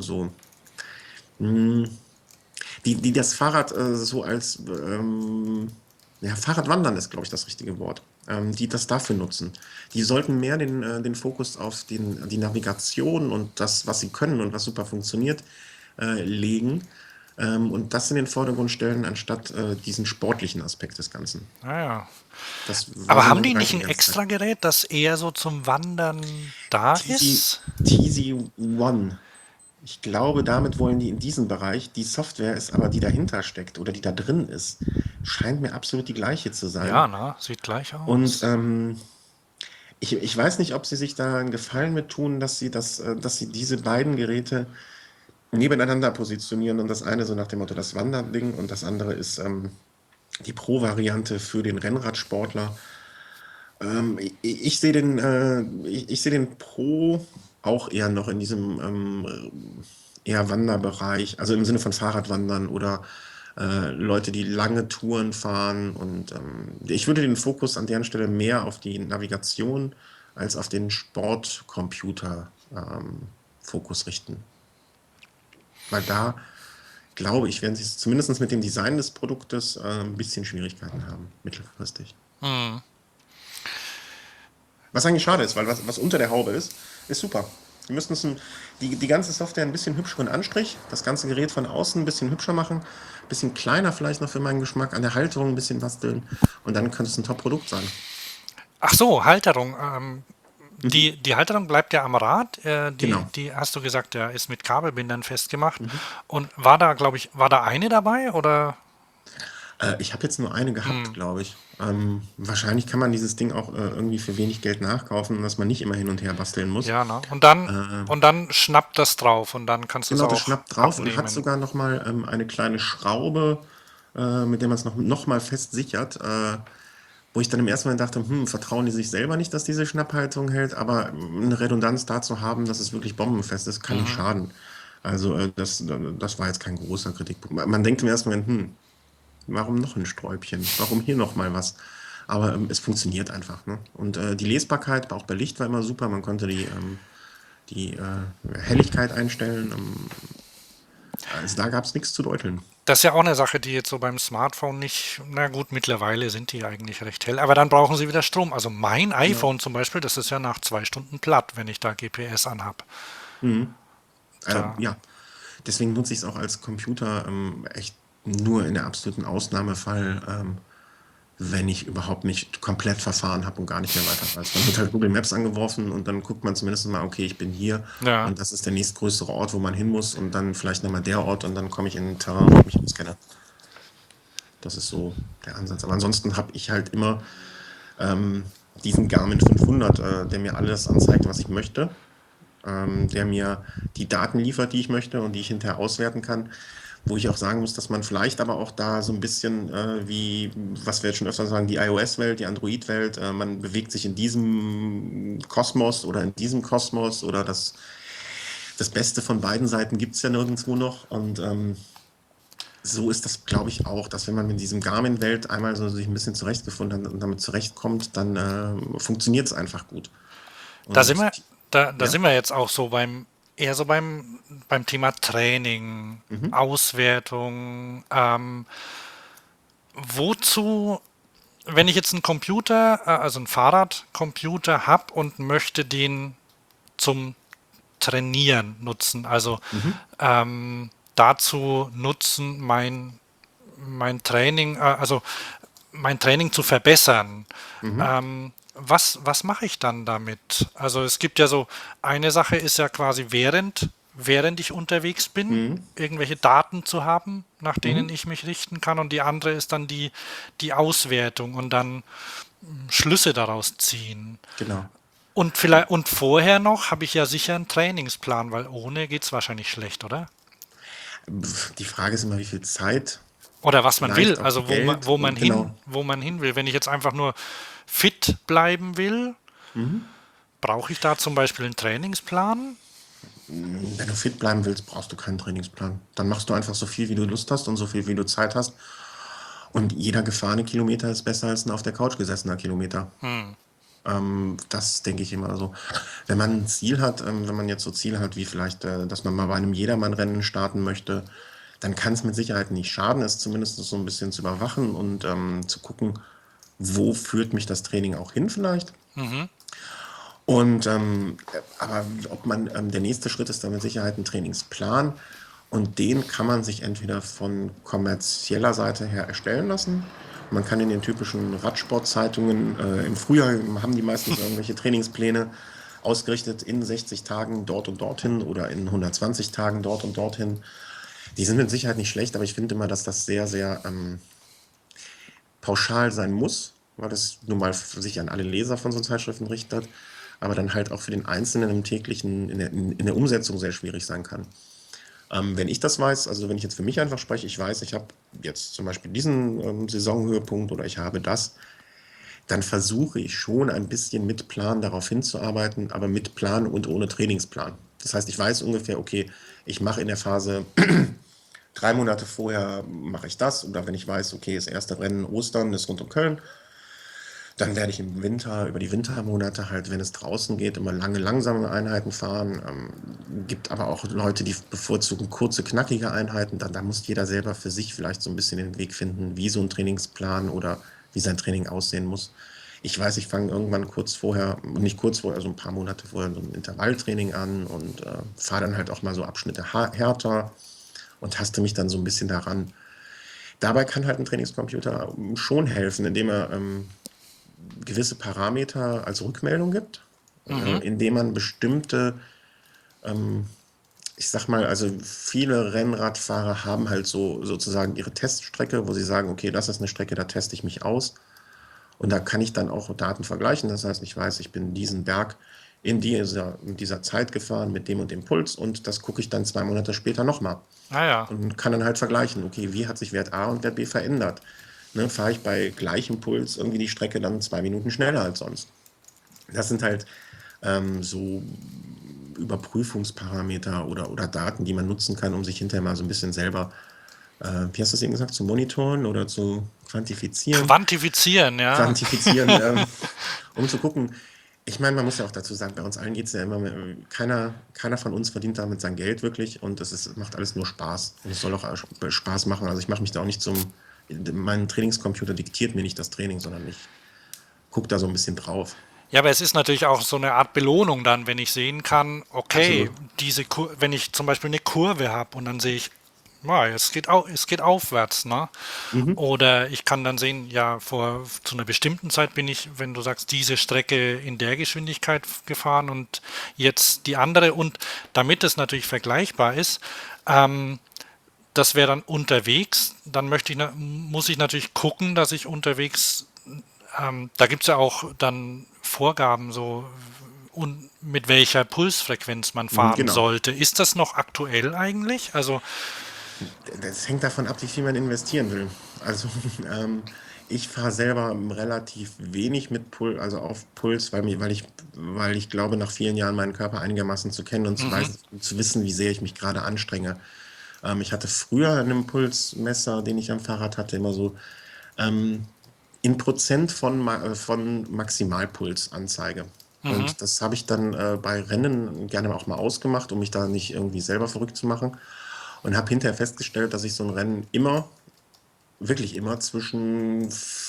mh, die das Fahrrad so als ja, Fahrradwandern ist, glaube ich, das richtige Wort. Die das dafür nutzen. Die sollten mehr den Fokus auf die Navigation und das, was sie können und was super funktioniert, legen und das in den Vordergrund stellen, anstatt diesen sportlichen Aspekt des Ganzen. Naja. Das war Aber so haben mein die Gedanke nicht die ein ganze Zeit. extra Gerät, das eher so zum Wandern da Teasy, ist? Teasy One. Ich glaube, damit wollen die in diesem Bereich, die Software ist aber, die dahinter steckt oder die da drin ist, scheint mir absolut die gleiche zu sein. Ja, ne? Sieht gleich Und aus. ich weiß nicht, ob sie sich da einen Gefallen mit tun, dass sie diese beiden Geräte nebeneinander positionieren und das eine so nach dem Motto das Wanderding und das andere ist die Pro-Variante für den Rennradsportler. Ich sehe ich sehe den Pro auch eher noch in diesem eher Wanderbereich, also im Sinne von Fahrradwandern oder Leute, die lange Touren fahren. Und ich würde den Fokus an deren Stelle mehr auf die Navigation als auf den Sportcomputer Fokus richten. Weil da glaube ich, werden sie zumindest mit dem Design des Produktes ein bisschen Schwierigkeiten haben, mittelfristig. Hm. Was eigentlich schade ist, weil was unter der Haube ist super. Wir müssten die ganze Software ein bisschen hübscheren Anstrich, das ganze Gerät von außen ein bisschen hübscher machen, ein bisschen kleiner vielleicht noch für meinen Geschmack, an der Halterung ein bisschen basteln und dann könnte es ein Top-Produkt sein. Ach so, Halterung. Mhm. Die Halterung bleibt ja am Rad. Genau. Die hast du gesagt, der ist mit Kabelbindern festgemacht. Mhm. Und war da, glaube ich, war da eine dabei oder? Ich habe jetzt nur eine gehabt, Hm, glaube ich. Wahrscheinlich kann man dieses Ding auch irgendwie für wenig Geld nachkaufen, dass man nicht immer hin und her basteln muss. ja, ne? Äh, Und dann schnappt das drauf und dann kannst du es Genau, das auch schnappt drauf und hat abnehmen. sogar noch mal eine kleine Schraube, mit der man es noch mal fest sichert. Wo ich dann im ersten Moment dachte, vertrauen die sich selber nicht, dass diese Schnapphaltung hält, aber eine Redundanz da zu haben, dass es wirklich bombenfest ist, kann nicht Mhm. schaden. Also das war jetzt kein großer Kritikpunkt. Man denkt im ersten Moment, warum noch ein Sträubchen? Warum hier noch mal was? Aber es funktioniert einfach. Ne? Und die Lesbarkeit, auch bei Licht, war immer super. Man konnte die Helligkeit einstellen. Also da gab es nichts zu deuteln. Das ist ja auch eine Sache, die jetzt so beim Smartphone nicht, na gut, mittlerweile sind die eigentlich recht hell, aber dann brauchen sie wieder Strom. Also mein Genau. iPhone zum Beispiel, das ist ja nach 2 Stunden platt, wenn ich da GPS anhab. Mhm. Da, Ja, deswegen nutze ich es auch als Computer echt nur in der absoluten Ausnahmefall, wenn ich überhaupt nicht komplett verfahren habe und gar nicht mehr weiter weiß. Dann wird halt Google Maps angeworfen und dann guckt man zumindest mal, okay, ich bin hier ja. und das ist der nächstgrößere Ort, wo man hin muss und dann vielleicht nochmal der Ort und dann komme ich in ein Terrain, wo ich mich auskenne. Das ist so der Ansatz. Aber ansonsten habe ich halt immer ähm, diesen Garmin 500, der mir alles anzeigt, was ich möchte, der mir die Daten liefert, die ich möchte und die ich hinterher auswerten kann. Wo ich auch sagen muss, dass man vielleicht aber auch da so ein bisschen wie, was wir jetzt schon öfter sagen, die iOS-Welt, die Android-Welt, man bewegt sich in diesem Kosmos oder in diesem Kosmos oder das Beste von beiden Seiten gibt es ja nirgendwo noch. Und so ist das, glaube ich, auch, dass wenn man mit diesem Garmin-Welt einmal so sich ein bisschen zurechtgefunden hat und damit zurechtkommt, dann funktioniert es einfach gut. Da sind Und wir, da ja, sind wir jetzt auch so eher so beim Thema Training, mhm, Auswertung. Wozu, wenn ich jetzt einen Computer, also einen Fahrradcomputer habe und möchte den zum Trainieren nutzen, also mhm, dazu nutzen, mein Training, also mein Training zu verbessern. mhm, Was mache ich dann damit? Also es gibt ja so, eine Sache ist ja quasi während ich unterwegs bin, mhm, irgendwelche Daten zu haben, nach denen mhm, ich mich richten kann. Und die andere ist dann die Auswertung und dann Schlüsse daraus ziehen. genau. Und vorher noch habe ich ja sicher einen Trainingsplan, weil ohne geht es wahrscheinlich schlecht, oder? Die Frage ist immer, wie viel Zeit, Oder was man will, vielleicht auch also Geld und genau. wo man hin will. Wenn ich jetzt einfach nur fit bleiben will, Mhm. brauche ich da zum Beispiel einen Trainingsplan? Wenn du fit bleiben willst, brauchst du keinen Trainingsplan. Dann machst du einfach so viel, wie du Lust hast und so viel, wie du Zeit hast. Und jeder gefahrene Kilometer ist besser als ein auf der Couch gesessener Kilometer. Hm. Das denke ich immer so. Wenn man ein Ziel hat, wenn man jetzt so Ziele hat, wie vielleicht, dass man mal bei einem Jedermann-Rennen starten möchte, dann kann es mit Sicherheit nicht schaden, es zumindest so ein bisschen zu überwachen und zu gucken, wo führt mich das Training auch hin vielleicht. Mhm. Und aber ob man der nächste Schritt ist dann mit Sicherheit ein Trainingsplan und den kann man sich entweder von kommerzieller Seite her erstellen lassen. Man kann in den typischen Radsportzeitungen im Frühjahr haben die meistens irgendwelche Trainingspläne ausgerichtet in 60 Tagen dort und dorthin oder in 120 Tagen dort und dorthin. Die sind mit Sicherheit nicht schlecht, aber ich finde immer, dass das sehr, sehr pauschal sein muss, weil das nun mal sich an alle Leser von so Zeitschriften richtet, aber dann halt auch für den Einzelnen im täglichen, in der Umsetzung sehr schwierig sein kann. Wenn ich das weiß, also wenn ich jetzt für mich einfach spreche, ich weiß, ich habe jetzt zum Beispiel diesen Saisonhöhepunkt oder ich habe das, dann versuche ich schon ein bisschen mit Plan darauf hinzuarbeiten, aber mit Plan und ohne Trainingsplan. Das heißt, ich weiß ungefähr, okay, ich mache in der Phase 3 Monate vorher mache ich das, oder wenn ich weiß, okay, das erste Rennen Ostern ist rund um Köln, dann werde ich im Winter, über die Wintermonate halt, wenn es draußen geht, immer lange, langsame Einheiten fahren. Gibt aber auch Leute, die bevorzugen kurze, knackige Einheiten. Da muss jeder selber für sich vielleicht so ein bisschen den Weg finden, wie so ein Trainingsplan oder wie sein Training aussehen muss. Ich weiß, ich fange irgendwann kurz vorher, nicht kurz vorher, also ein paar Monate vorher, so ein Intervalltraining an und fahre dann halt auch mal so Abschnitte härter und taste mich dann so ein bisschen daran. Dabei kann halt ein Trainingscomputer schon helfen, indem er gewisse Parameter als Rückmeldung gibt, Mhm. indem man bestimmte, ähm, ich sag mal, also viele Rennradfahrer haben halt so sozusagen ihre Teststrecke, wo sie sagen, okay, das ist eine Strecke, da teste ich mich aus. Und da kann ich dann auch Daten vergleichen. Das heißt, ich weiß, ich bin diesen Berg in dieser Zeit gefahren mit dem und dem Puls, und das gucke ich dann 2 Monate später nochmal Naja. und kann dann halt vergleichen, okay, wie hat sich Wert A und Wert B verändert. Ne, fahre ich bei gleichem Puls irgendwie die Strecke dann 2 Minuten schneller als sonst. Das sind halt so Überprüfungsparameter oder Daten, die man nutzen kann, um sich hinterher mal so ein bisschen selber, wie hast du es eben gesagt, zu monitoren oder zu quantifizieren, Quantifizieren, ja. quantifizieren, um zu gucken. Ich meine, man muss ja auch dazu sagen, bei uns allen geht es ja immer, keiner von uns verdient damit sein Geld wirklich, und macht alles nur Spaß. Und es soll auch Spaß machen. Also ich mache mich da auch nicht mein Trainingscomputer diktiert mir nicht das Training, sondern ich gucke da so ein bisschen drauf. Ja, aber es ist natürlich auch so eine Art Belohnung dann, wenn ich sehen kann, okay, Absolut. wenn ich zum Beispiel eine Kurve habe und dann sehe ich, ja, es geht aufwärts, ne? Mhm. Oder ich kann dann sehen, ja, zu einer bestimmten Zeit bin ich, wenn du sagst, diese Strecke in der Geschwindigkeit gefahren und jetzt die andere. Und damit es natürlich vergleichbar ist, ähm, das wäre dann unterwegs. Dann muss ich natürlich gucken, dass ich unterwegs, da gibt es ja auch dann Vorgaben, so und mit welcher Pulsfrequenz man Mhm, fahren genau. sollte. Ist das noch aktuell eigentlich? Also, Das hängt davon ab, wie viel man investieren will. Also ich fahre selber relativ wenig mit also auf Puls, weil ich glaube, nach vielen Jahren meinen Körper einigermaßen zu kennen und mhm, zu wissen, wie sehr ich mich gerade anstrenge. Ich hatte früher einen Pulsmesser, den ich am Fahrrad hatte, immer so ähm, in Prozent von Maximalpulsanzeige. mhm. Und das habe ich dann bei Rennen gerne auch mal ausgemacht, um mich da nicht irgendwie selber verrückt zu machen. Und habe hinterher festgestellt, dass ich so ein Rennen immer, wirklich immer zwischen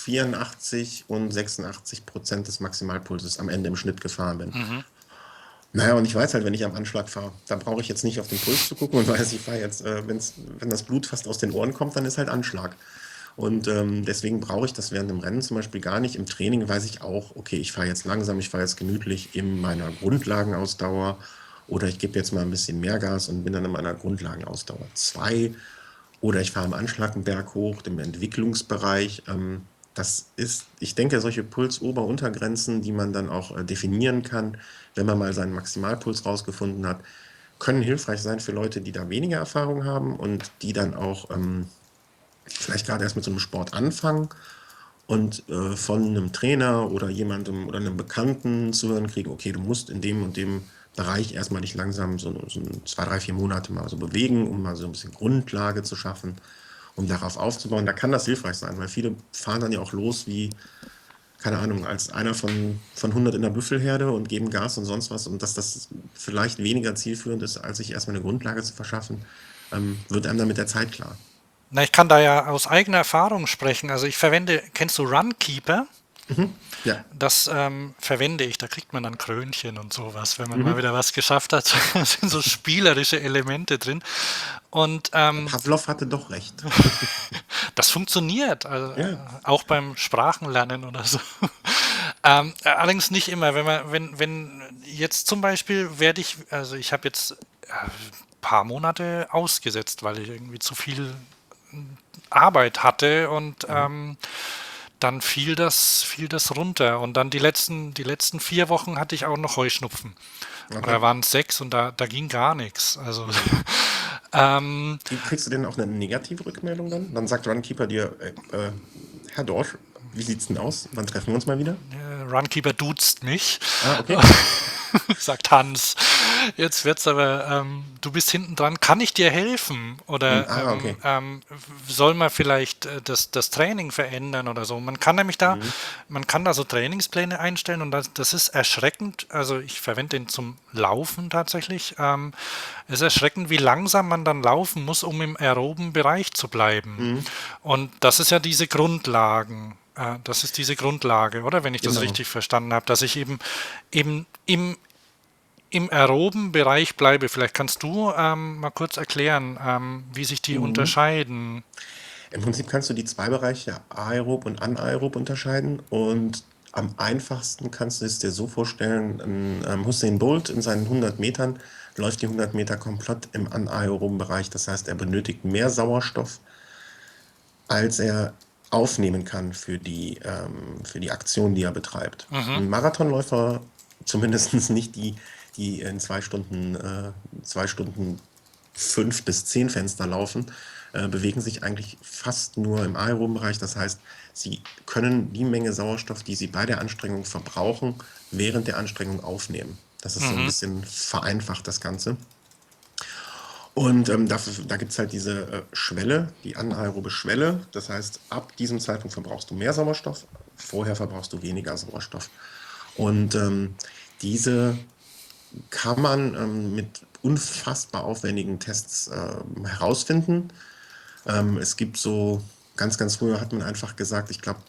84 und 86% des Maximalpulses am Ende im Schnitt gefahren bin. Mhm. Naja, und ich weiß halt, wenn ich am Anschlag fahre, da brauche ich jetzt nicht auf den Puls zu gucken und weiß, ich fahre jetzt, wenn das Blut fast aus den Ohren kommt, dann ist halt Anschlag. Und deswegen brauche ich das während dem Rennen zum Beispiel gar nicht. Im Training weiß ich auch, okay, ich fahre jetzt langsam, ich fahre jetzt gemütlich in meiner Grundlagenausdauer, oder ich gebe jetzt mal ein bisschen mehr Gas und bin dann in meiner Grundlagenausdauer 2, oder ich fahre im Anschlag einen Berg hoch, im Entwicklungsbereich. Ich denke, solche Puls-Ober-Untergrenzen, die man dann auch definieren kann, wenn man mal seinen Maximalpuls rausgefunden hat, können hilfreich sein für Leute, die da weniger Erfahrung haben und die dann auch vielleicht gerade erst mit so einem Sport anfangen und von einem Trainer oder jemandem oder einem Bekannten zu hören kriegen, okay, du musst in dem und dem Bereich erstmal dich langsam so 2, 3, 4 Monate mal so bewegen, um mal so ein bisschen Grundlage zu schaffen, um darauf aufzubauen. Da kann das hilfreich sein, weil viele fahren dann ja auch los wie, keine Ahnung, als einer von 100 in der Büffelherde und geben Gas und sonst was, und dass das vielleicht weniger zielführend ist, als sich erstmal eine Grundlage zu verschaffen, wird einem dann mit der Zeit klar. Na, ich kann da ja aus eigener Erfahrung sprechen. Also kennst du Runkeeper? Mhm. Ja. Das verwende ich. Da kriegt man dann Krönchen und sowas, wenn man mal Mhm. wieder was geschafft hat. Da sind so spielerische Elemente drin. Und Pavlov hatte doch recht. das funktioniert, also, Ja. auch beim Sprachenlernen oder so. Allerdings nicht immer. Wenn jetzt zum Beispiel also ich habe jetzt ein paar Monate ausgesetzt, weil ich irgendwie zu viel Arbeit hatte und Mhm. dann fiel das runter. Und dann die letzten 4 Wochen hatte ich auch noch Heuschnupfen. Okay. Oder waren es 6 und da ging gar nichts. Also, Mhm. ähm, Kriegst du denn auch eine negative Rückmeldung dann? Dann sagt Runkeeper dir, Herr Dorsch, Wie sieht's denn aus? Wann treffen wir uns mal wieder? Runkeeper duzt mich, Ah, okay. sagt Hans. Jetzt wird's aber, du bist hinten dran, kann ich dir helfen? Oder Okay. soll man vielleicht das Training verändern oder so? Mhm. Man kann da so Trainingspläne einstellen und das ist erschreckend. Also ich verwende den zum Laufen tatsächlich. Es ist erschreckend, wie langsam man dann laufen muss, um im aeroben Bereich zu bleiben. Mhm. Und das ist ja diese Grundlagen. Das ist diese Grundlage, oder? Wenn ich das Genau. richtig verstanden habe, dass ich eben im aeroben Bereich bleibe. Vielleicht kannst du mal kurz erklären, wie sich die Mhm. unterscheiden. Im Prinzip kannst du die zwei Bereiche aerob und anaerob unterscheiden und am einfachsten kannst du es dir so vorstellen, Usain Bolt in seinen 100 Metern läuft die 100 Meter komplett im anaeroben Bereich. Das heißt, er benötigt mehr Sauerstoff, als er aufnehmen kann für die Aktion, die er betreibt. Mhm. Ein Marathonläufer, zumindest nicht die, die in 2 Stunden 5 bis 10 Fenster laufen, bewegen sich eigentlich fast nur im aeroben Bereich. Das heißt, sie können die Menge Sauerstoff, die sie bei der Anstrengung verbrauchen, während der Anstrengung aufnehmen. Das ist so ein Mhm. bisschen vereinfacht, das Ganze. Und da gibt es halt diese Schwelle, die anaerobe Schwelle. Das heißt, ab diesem Zeitpunkt verbrauchst du mehr Sauerstoff, vorher verbrauchst du weniger Sauerstoff. Und diese kann man mit unfassbar aufwendigen Tests herausfinden. Es gibt so, ganz früher hat man einfach gesagt, ich glaube,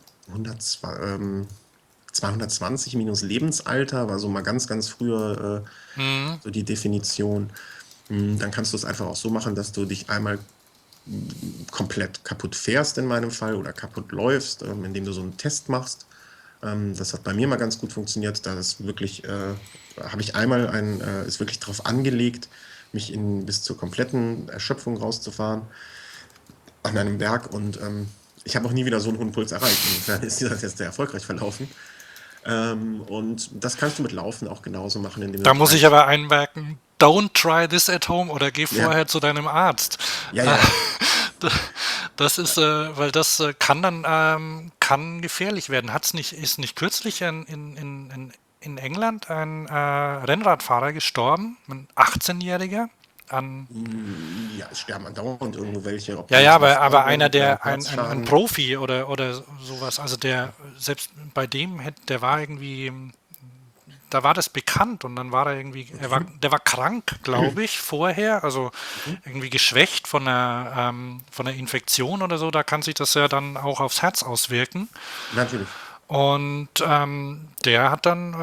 220 minus Lebensalter war so mal ganz früher Mhm. so die Definition. Dann kannst du es einfach auch so machen, dass du dich einmal komplett kaputt fährst in meinem Fall oder kaputt läufst, indem du so einen Test machst. Das hat bei mir mal ganz gut funktioniert. Da ist wirklich, habe ich einmal ist wirklich darauf angelegt, mich bis zur kompletten Erschöpfung rauszufahren an einem Berg und ich habe auch nie wieder so einen hohen Puls erreicht. Insofern ist dieser Test sehr erfolgreich verlaufen. Und das kannst du mit Laufen auch genauso machen, indem du Da dich muss ich aber einwerken, don't try this at home oder geh ja, vorher zu deinem Arzt. ja, ja. Das ist, weil das kann gefährlich werden. Ist nicht kürzlich in England ein Rennradfahrer gestorben, ein 18-Jähriger, an. Ja, es sterben andauernd irgendwo welche, ob Ja, die ja, jetzt aber überfahren einer, werden oder einen der, ein Herzschaden. Profi oder sowas, also der, selbst bei dem, der war irgendwie, da war das bekannt und dann war er irgendwie, Okay. der war krank, glaube ich, vorher, also Mhm. irgendwie geschwächt von einer Infektion oder so, da kann sich das ja dann auch aufs Herz auswirken. Natürlich. Und der hat dann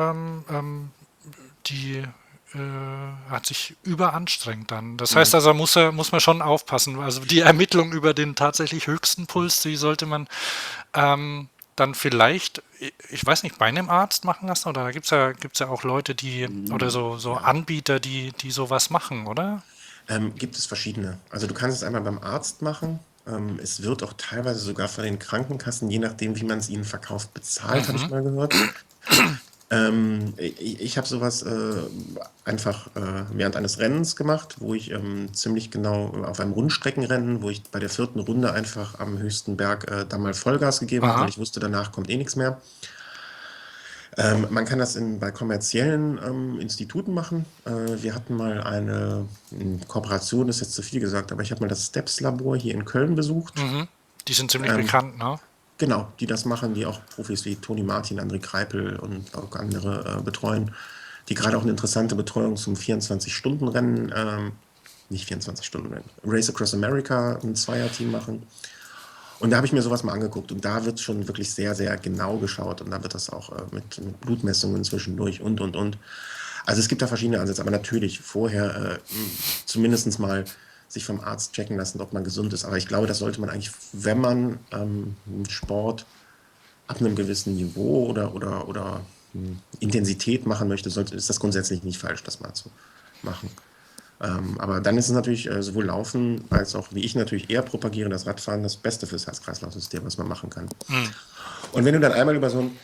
die hat sich überanstrengt dann. Das heißt Mhm. also, muss man schon aufpassen. Also die Ermittlung über den tatsächlich höchsten Puls, die sollte man dann vielleicht, ich weiß nicht, bei einem Arzt machen lassen. Oder da gibt's ja auch Leute, oder so Ja, Anbieter, die sowas machen, oder? gibt es verschiedene. Also du kannst es einmal beim Arzt machen. Es wird auch teilweise sogar von den Krankenkassen, je nachdem, wie man es ihnen verkauft, bezahlt, habe ich Mhm. mal gehört. Ich habe sowas einfach während eines Rennens gemacht, wo ich ziemlich genau auf einem Rundstreckenrennen, wo ich bei der 4. Runde einfach am höchsten Berg da mal Vollgas gegeben habe, weil Aha. ich wusste, danach kommt eh nichts mehr. Man kann das bei kommerziellen Instituten machen. Wir hatten mal eine Kooperation, ist jetzt zu viel gesagt, aber ich habe mal das STEPS-Labor hier in Köln besucht. Mhm. Die sind ziemlich Ähm, bekannt, ne? genau, die das machen, die auch Profis wie Toni Martin, André Greipel und auch andere betreuen, die gerade auch eine interessante Betreuung zum 24-Stunden-Rennen, nicht 24-Stunden-Rennen, Race Across America, ein Zweierteam machen. Und da habe ich mir sowas mal angeguckt und da wird schon wirklich sehr genau geschaut und da wird das auch mit Blutmessungen zwischendurch und. Also es gibt da verschiedene Ansätze, aber natürlich vorher zumindest mal sich vom Arzt checken lassen, ob man gesund ist. Aber ich glaube, das sollte man eigentlich, wenn man Sport ab einem gewissen Niveau oder Intensität machen möchte, ist das grundsätzlich nicht falsch, das mal zu machen. Aber dann ist es natürlich sowohl Laufen als auch, wie ich natürlich eher propagiere, das Radfahren das Beste fürs Herz-Kreislauf-System, was man machen kann. Mhm. Und wenn du dann einmal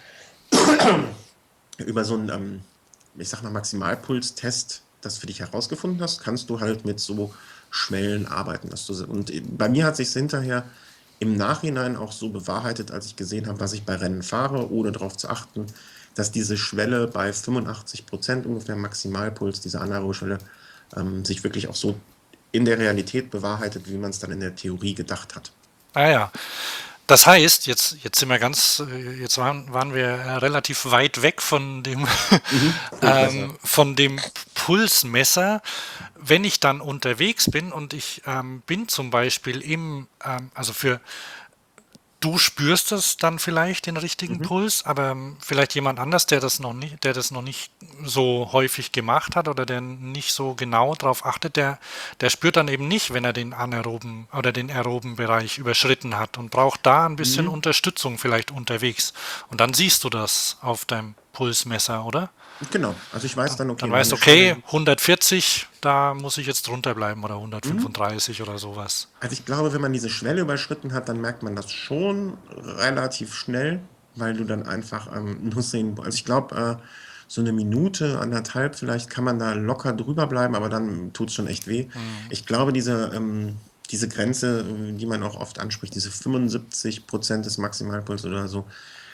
über so einen ich sag mal, Maximalpuls-Test das für dich herausgefunden hast, kannst du halt mit so Schwellen arbeiten. Und bei mir hat sich hinterher im Nachhinein auch so bewahrheitet, als ich gesehen habe, was ich bei Rennen fahre, ohne darauf zu achten, dass diese Schwelle bei 85% ungefähr Maximalpuls, diese Anaerobe-Schwelle, sich wirklich auch so in der Realität bewahrheitet, wie man es dann in der Theorie gedacht hat. Ah ja. Das heißt, jetzt sind wir jetzt waren wir relativ weit weg von dem, Mhm. Pulsmesser. von dem Pulsmesser. Wenn ich dann unterwegs bin und ich bin zum Beispiel also du spürst es dann vielleicht, den richtigen Mhm. Puls, aber vielleicht jemand anders, der das noch nicht so häufig gemacht hat oder der nicht so genau darauf achtet, der spürt dann eben nicht, wenn er den anaeroben oder den aeroben Bereich überschritten hat und braucht da ein bisschen Mhm. Unterstützung vielleicht unterwegs. Und dann siehst du das auf deinem Pulsmesser, oder? Genau. Also ich weiß dann, okay, Dann weißt du, meine okay, Schwelle. 140, da muss ich jetzt drunter bleiben oder Mhm. 135 oder sowas. Also ich glaube, wenn man diese Schwelle überschritten hat, dann merkt man das schon relativ schnell, weil du dann einfach nur sehen, also ich glaube, so eine Minute, anderthalb vielleicht kann man da locker drüber bleiben, aber dann tut es schon echt weh. Hm. Ich glaube, diese Grenze, die man auch oft anspricht, diese 75% des Maximalpuls oder so,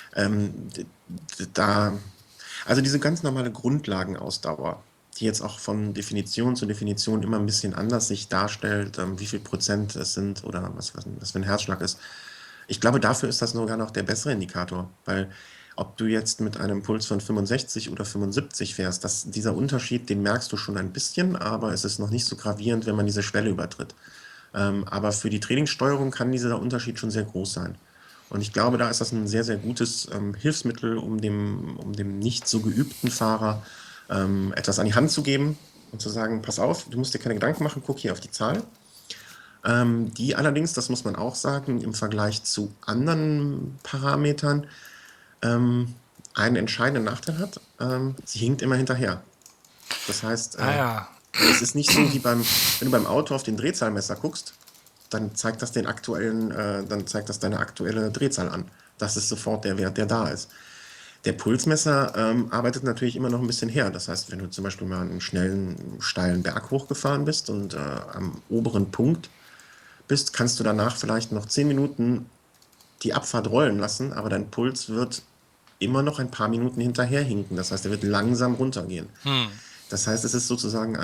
da, also diese ganz normale Grundlagenausdauer, die jetzt auch von Definition zu Definition immer ein bisschen anders sich darstellt, wie viel Prozent es sind oder was für ein Herzschlag ist. Ich glaube, dafür ist das sogar noch der bessere Indikator, weil ob du jetzt mit einem Puls von 65 oder 75 fährst, dieser Unterschied, den merkst du schon ein bisschen, aber es ist noch nicht so gravierend, wenn man diese Schwelle übertritt. Aber für die Trainingssteuerung kann dieser Unterschied schon sehr groß sein. Und ich glaube, da ist das ein sehr, sehr gutes Hilfsmittel, um dem nicht so geübten Fahrer etwas an die Hand zu geben und zu sagen, pass auf, du musst dir keine Gedanken machen, guck hier auf die Zahl. Die allerdings, das muss man auch sagen, im Vergleich zu anderen Parametern einen entscheidenden Nachteil hat. Sie hinkt immer hinterher. Das heißt, Ah ja. es ist nicht so wie wenn du beim Auto auf den Drehzahlmesser guckst, dann zeigt das deine aktuelle Drehzahl an. Das ist sofort der Wert, der da ist. Der Pulsmesser arbeitet natürlich immer noch ein bisschen her. Das heißt, wenn du zum Beispiel mal einen schnellen, steilen Berg hochgefahren bist und am oberen Punkt bist, kannst du danach vielleicht noch 10 Minuten die Abfahrt rollen lassen, aber dein Puls wird immer noch ein paar Minuten hinterherhinken. Das heißt, er wird langsam runtergehen. Hm. Das heißt, es ist sozusagen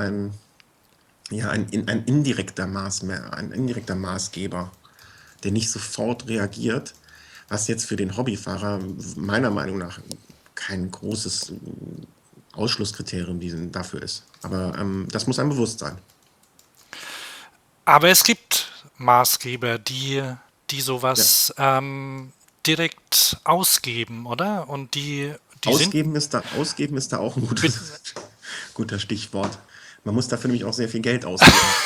ein indirekter ein indirekter Maßgeber, der nicht sofort reagiert, was jetzt für den Hobbyfahrer meiner Meinung nach kein großes Ausschlusskriterium dafür ist. Aber das muss einem bewusst sein. Aber es gibt Maßgeber, die Ja. sowas direkt ausgeben, oder? Und die sind Ausgeben ist da auch ein mit, guter Stichwort. Man muss dafür nämlich auch sehr viel Geld ausgeben.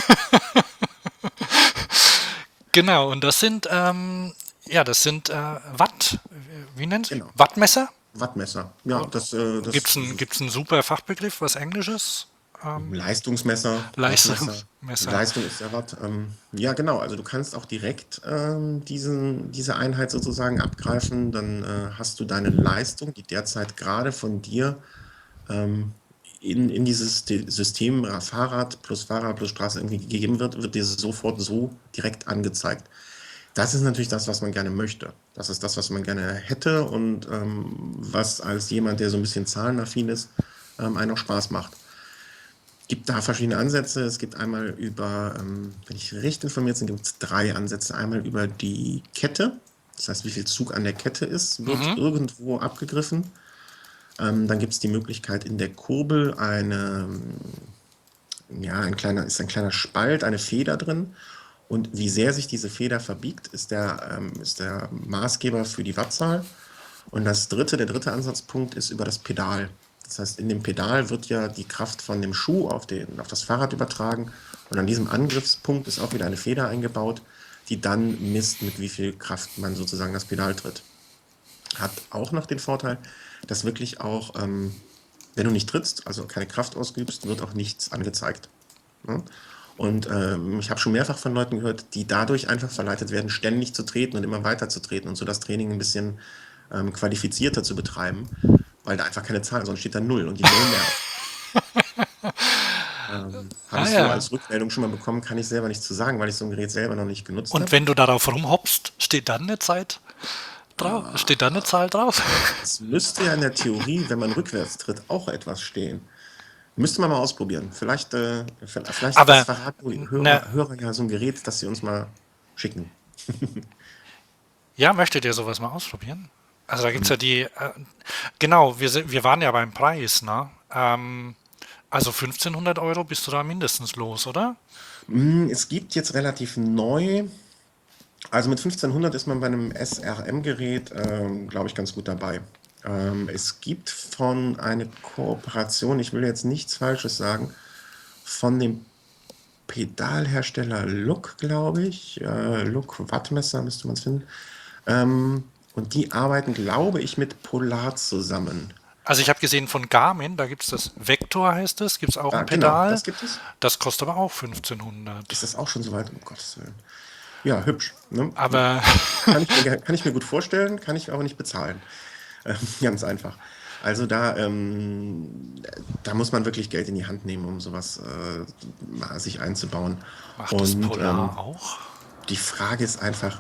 genau, und das sind wie nennt Genau. Wattmesser? Wattmesser. Ja, Gibt's einen super Fachbegriff, was Englisches? Leistungsmesser, Wattmesser. Die Leistungsmesser. Leistung ist der Watt. Ja, genau. Also du kannst auch direkt diese Einheit sozusagen abgreifen. Dann hast du deine Leistung, die derzeit gerade von dir ähm, in dieses System Fahrrad plus Straße irgendwie gegeben wird dir sofort so direkt angezeigt. Das ist natürlich das, was man gerne möchte. Das ist das, was man gerne hätte und was als jemand, der so ein bisschen zahlenaffin ist, einen auch Spaß macht. Gibt da verschiedene Ansätze. Es gibt einmal wenn ich recht informiert bin, gibt es 3 Ansätze. Einmal über die Kette, das heißt, wie viel Zug an der Kette ist, wird Mhm. irgendwo abgegriffen. Dann gibt es die Möglichkeit in der Kurbel ja, ist ein kleiner Spalt, eine Feder drin. Und wie sehr sich diese Feder verbiegt, ist der Maßgeber für die Wattzahl. Und der dritte Ansatzpunkt ist über das Pedal. Das heißt, in dem Pedal wird ja die Kraft von dem Schuh auf das Fahrrad übertragen. Und an diesem Angriffspunkt ist auch wieder eine Feder eingebaut, die dann misst, mit wie viel Kraft man sozusagen das Pedal tritt. Hat auch noch den Vorteil, dass wirklich auch, wenn du nicht trittst, also keine Kraft ausübst, wird auch nichts angezeigt. Ne? Und ich habe schon mehrfach von Leuten gehört, die dadurch einfach verleitet werden, ständig zu treten und immer weiter zu treten und so das Training ein bisschen qualifizierter zu betreiben, weil da einfach keine Zahlen, sonst steht da Null und die Null nervt. Habe Ah ich so ja. als Rückmeldung schon mal bekommen, kann ich selber nicht zu sagen, weil ich so ein Gerät selber noch nicht genutzt Und habe. wenn du darauf rumhoppst, Steht dann eine Zeit drauf? Steht dann eine Zahl drauf? Es müsste ja in der Theorie, wenn man rückwärts tritt, auch etwas stehen. Müsste man mal ausprobieren. Vielleicht hat das Aber verraten die ne, Hörer ja so ein Gerät, das sie uns mal schicken. ja, möchtet ihr sowas mal ausprobieren? Also da gibt's Ähm, ja genau, wir waren ja beim Preis, ne? Also 1.500 € bist du da mindestens los, oder? Es gibt jetzt relativ neu, also mit 1500 ist man bei einem SRM-Gerät, glaube ich, ganz gut dabei. Es gibt von eine Kooperation, ich will jetzt nichts Falsches sagen, von dem Pedalhersteller Look, glaube ich. Look Wattmesser müsste man es finden. Und die arbeiten, glaube ich, mit Polar zusammen. Also ich habe gesehen von Garmin, da gibt's das Vector heißt es, gibt's auch Ah, ein genau, Pedal. das gibt es. Das kostet aber auch 1.500. Ist das auch schon soweit? Um Gottes Willen. Ja, hübsch. Ne? Aber Kann ich mir gut vorstellen, kann ich aber nicht bezahlen. Ganz einfach. Also da muss man wirklich Geld in die Hand nehmen, um sowas mal sich einzubauen. macht das Und Polar auch? die Frage ist einfach,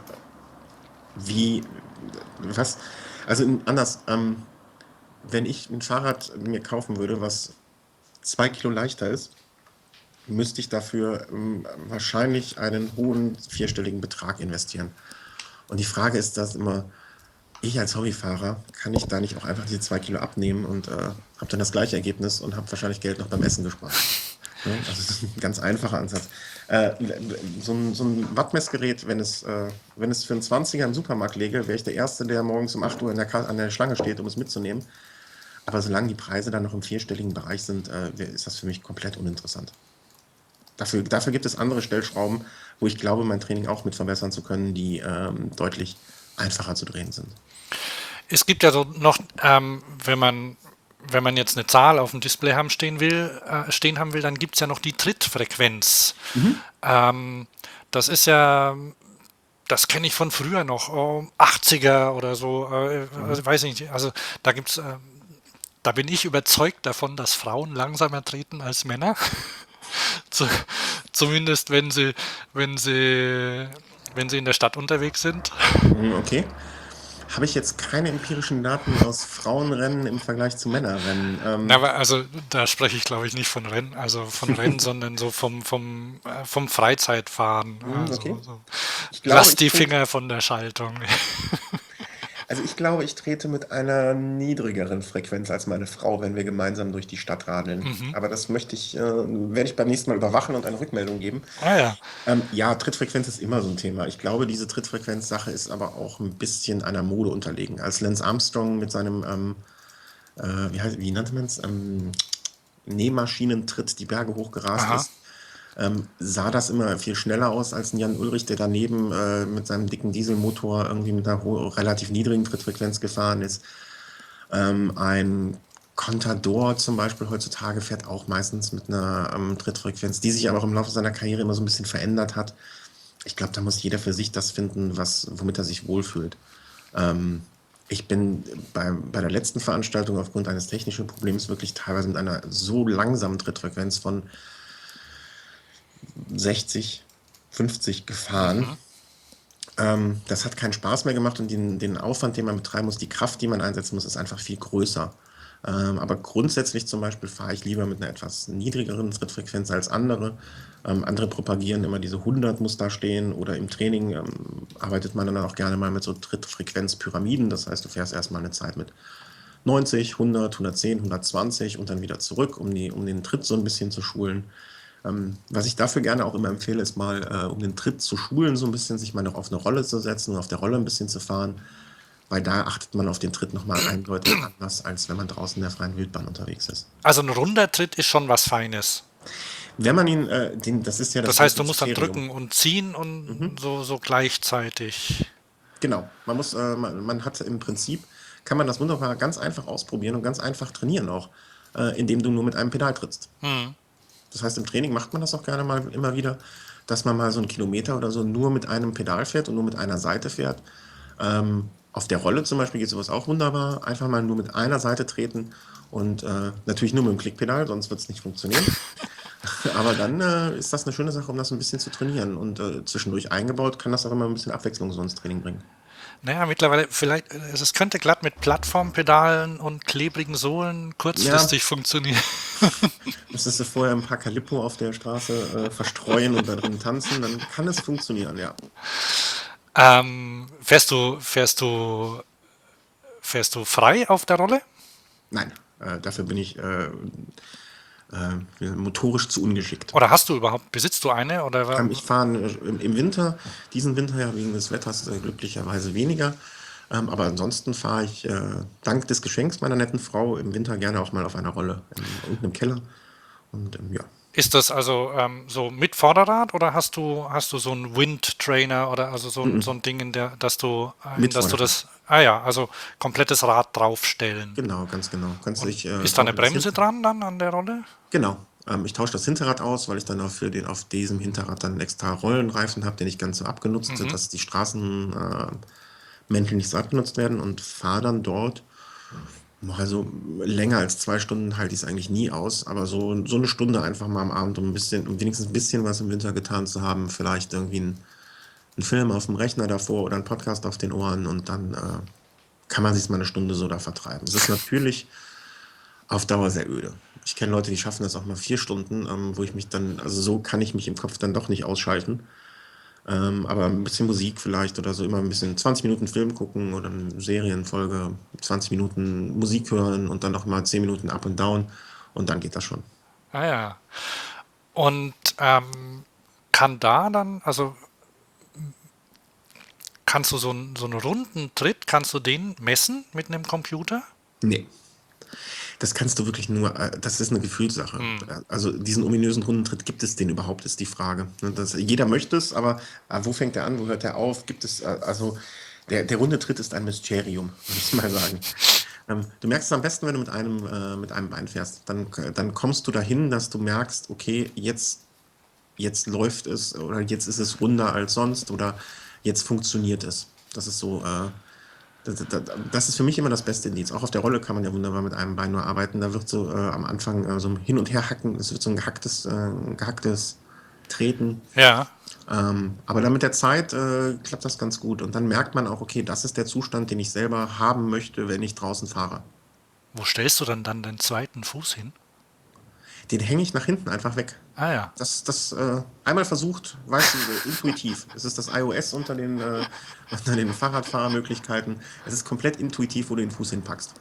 wie, was, also anders, wenn ich ein Fahrrad mir kaufen würde, was 2 Kilo leichter ist, müsste ich dafür wahrscheinlich einen hohen vierstelligen Betrag investieren. Und die Frage ist, dass immer, ich als Hobbyfahrer, kann ich da nicht auch einfach diese 2 Kilo abnehmen und habe dann das gleiche Ergebnis und habe wahrscheinlich Geld noch beim Essen gespart. Ne? Also das ist ein ganz einfacher Ansatz. Äh, so ein Wattmessgerät, wenn es für einen 20er im Supermarkt lege, wäre ich der Erste, der morgens um 8 Uhr an der Schlange steht, um es mitzunehmen. Aber solange die Preise dann noch im vierstelligen Bereich sind, ist das für mich komplett uninteressant. Dafür gibt es andere Stellschrauben, wo ich glaube, mein Training auch mit verbessern zu können, die deutlich einfacher zu drehen sind. Es gibt ja so noch, wenn man jetzt eine Zahl auf dem Display stehen haben will, dann gibt's ja noch die Trittfrequenz. Mhm. Das ist ja, das kenne ich von früher noch, 80er oder so, Mhm. weiß ich nicht. Also da da bin ich überzeugt davon, dass Frauen langsamer treten als Männer. Zu, zumindest wenn sie, wenn sie in der Stadt unterwegs sind. Okay. Habe ich jetzt keine empirischen Daten aus Frauenrennen im Vergleich zu Männerrennen. Na, aber also da spreche ich glaube ich nicht von Rennen, also von Rennen, sondern so vom Freizeitfahren. Okay. Also so. Ich glaube, Lass ich die trete, Finger von der Schaltung. ich trete mit einer niedrigeren Frequenz als meine Frau, wenn wir gemeinsam durch die Stadt radeln. Mhm. Aber werde ich beim nächsten Mal überwachen und eine Rückmeldung geben. Ah ja. Ja, Trittfrequenz ist immer so ein Thema. Ich glaube, diese Trittfrequenz-Sache ist aber auch ein bisschen einer Mode unterlegen. Als Lance Armstrong mit seinem, wie nannte man es, Nähmaschinentritt die Berge hochgerast Aha. ist, sah das immer viel schneller aus als ein Jan Ulrich, der daneben mit seinem dicken Dieselmotor irgendwie mit einer relativ niedrigen Trittfrequenz gefahren ist. Ein Contador zum Beispiel heutzutage fährt auch meistens mit einer Trittfrequenz, die sich aber auch im Laufe seiner Karriere immer so ein bisschen verändert hat. Ich glaube, da muss jeder für sich das finden, womit er sich wohlfühlt. Ähm, Ich bin bei der letzten Veranstaltung aufgrund eines technischen Problems wirklich teilweise mit einer so langsamen Trittfrequenz von 60, 50 gefahren. Mhm. Das hat keinen Spaß mehr gemacht und den Aufwand, den man betreiben muss, die Kraft, die man einsetzen muss, ist einfach viel größer. Aber grundsätzlich zum Beispiel fahre ich lieber mit einer etwas niedrigeren Trittfrequenz als andere. Andere propagieren immer diese 100 muss da stehen oder im Training arbeitet man dann auch gerne mal mit so Trittfrequenzpyramiden. Das heißt, du fährst erstmal eine Zeit mit 90, 100, 110, 120 und dann wieder zurück, um den Tritt so ein bisschen zu schulen. Was ich dafür gerne auch immer empfehle, ist mal, um den Tritt zu schulen, so ein bisschen sich mal noch auf eine Rolle zu setzen und auf der Rolle ein bisschen zu fahren, weil da achtet man auf den Tritt nochmal eindeutig anders, als wenn man draußen in der freien Wildbahn unterwegs ist. Also ein runder Tritt ist schon was Feines. Wenn man das ist ja das Das heißt, du musst dann Goldkriterium. drücken und ziehen und Mhm. so gleichzeitig. Genau. Man hat im Prinzip, kann man das wunderbar ganz einfach ausprobieren und ganz einfach trainieren auch, indem du nur mit einem Pedal trittst. Hm. Das heißt, im Training macht man das auch gerne mal immer wieder, dass man mal so einen Kilometer oder so nur mit einem Pedal fährt und nur mit einer Seite fährt. Auf der Rolle zum Beispiel geht sowas auch wunderbar. Einfach mal nur mit einer Seite treten und natürlich nur mit dem Klickpedal, sonst wird es nicht funktionieren. Aber dann ist das eine schöne Sache, um das ein bisschen zu trainieren. Und zwischendurch eingebaut kann das auch immer ein bisschen Abwechslung so ins Training bringen. Naja, mittlerweile vielleicht, also es könnte glatt mit Plattformpedalen und klebrigen Sohlen Ja, kurzfristig funktionieren. müsstest du vorher ein paar Calippo auf der Straße verstreuen und da drin tanzen, dann kann es funktionieren, ja. Fährst du frei auf der Rolle? Nein, dafür bin ich motorisch zu ungeschickt. Oder besitzt du eine? Ich fahre im Winter, diesen Winter ja wegen des Wetters glücklicherweise weniger. Aber ansonsten fahre ich dank des Geschenks meiner netten Frau im Winter gerne auch mal auf einer Rolle in irgendeinem Keller. Und ja, Ist das also so mit Vorderrad oder hast du so einen Wind-Trainer oder also so ein mhm. Ding, Mit dass du Vorderrad. das, also komplettes Rad draufstellen? Genau, ganz genau. Kannst Und dich ist da eine tausche das Bremse Hinter. dran dann an der Rolle? Genau. Ich tausche das Hinterrad aus, weil ich dann auch auf diesem Hinterrad dann extra Rollenreifen habe, der nicht ganz so abgenutzt sind, Mhm. dass die Straßenmäntel nicht so abgenutzt werden und fahre dann dort. Also länger als 2 Stunden halte ich es eigentlich nie aus, aber so eine Stunde einfach mal am Abend, um wenigstens ein bisschen was im Winter getan zu haben. Vielleicht irgendwie ein Film auf dem Rechner davor oder ein Podcast auf den Ohren und dann kann man sich mal eine Stunde so da vertreiben. Es ist natürlich auf Dauer sehr öde. Ich kenne Leute, die schaffen das auch mal 4 Stunden, wo ich mich dann, also so kann ich mich im Kopf dann doch nicht ausschalten. Aber ein bisschen Musik vielleicht oder so immer ein bisschen 20 Minuten Film gucken oder eine Serienfolge, 20 Minuten Musik hören und dann noch mal 10 Minuten Up und Down und dann geht das schon. Ah ja. Und kann da dann, also kannst du so einen runden Tritt, kannst du den messen mit einem Computer? Nee, das kannst du wirklich nur, das ist eine Gefühlssache. Hm. Also diesen ominösen Rundentritt, gibt es den überhaupt, ist die Frage. Ne, jeder möchte es, aber wo fängt er an, wo hört er auf? Gibt es, also der runde Tritt ist ein Mysterium, würde ich mal sagen. Du merkst es am besten, wenn du mit einem Bein fährst. Dann kommst du dahin, dass du merkst, okay, jetzt läuft es oder jetzt ist es runder als sonst oder jetzt funktioniert es. Das ist so, das ist für mich immer das beste Indiz. Auch auf der Rolle kann man ja wunderbar mit einem Bein nur arbeiten. Da wird so am Anfang so ein Hin- und Herhacken, es wird so ein gehacktes Treten. Ja. Aber dann mit der Zeit klappt das ganz gut. Und dann merkt man auch, okay, das ist der Zustand, den ich selber haben möchte, wenn ich draußen fahre. Wo stellst du dann den zweiten Fuß hin? Den hänge ich nach hinten einfach weg. Ah ja. Das einmal versucht, weißt du, so intuitiv. Es ist das iOS unter den Fahrradfahrermöglichkeiten. Es ist komplett intuitiv, wo du den Fuß hinpackst.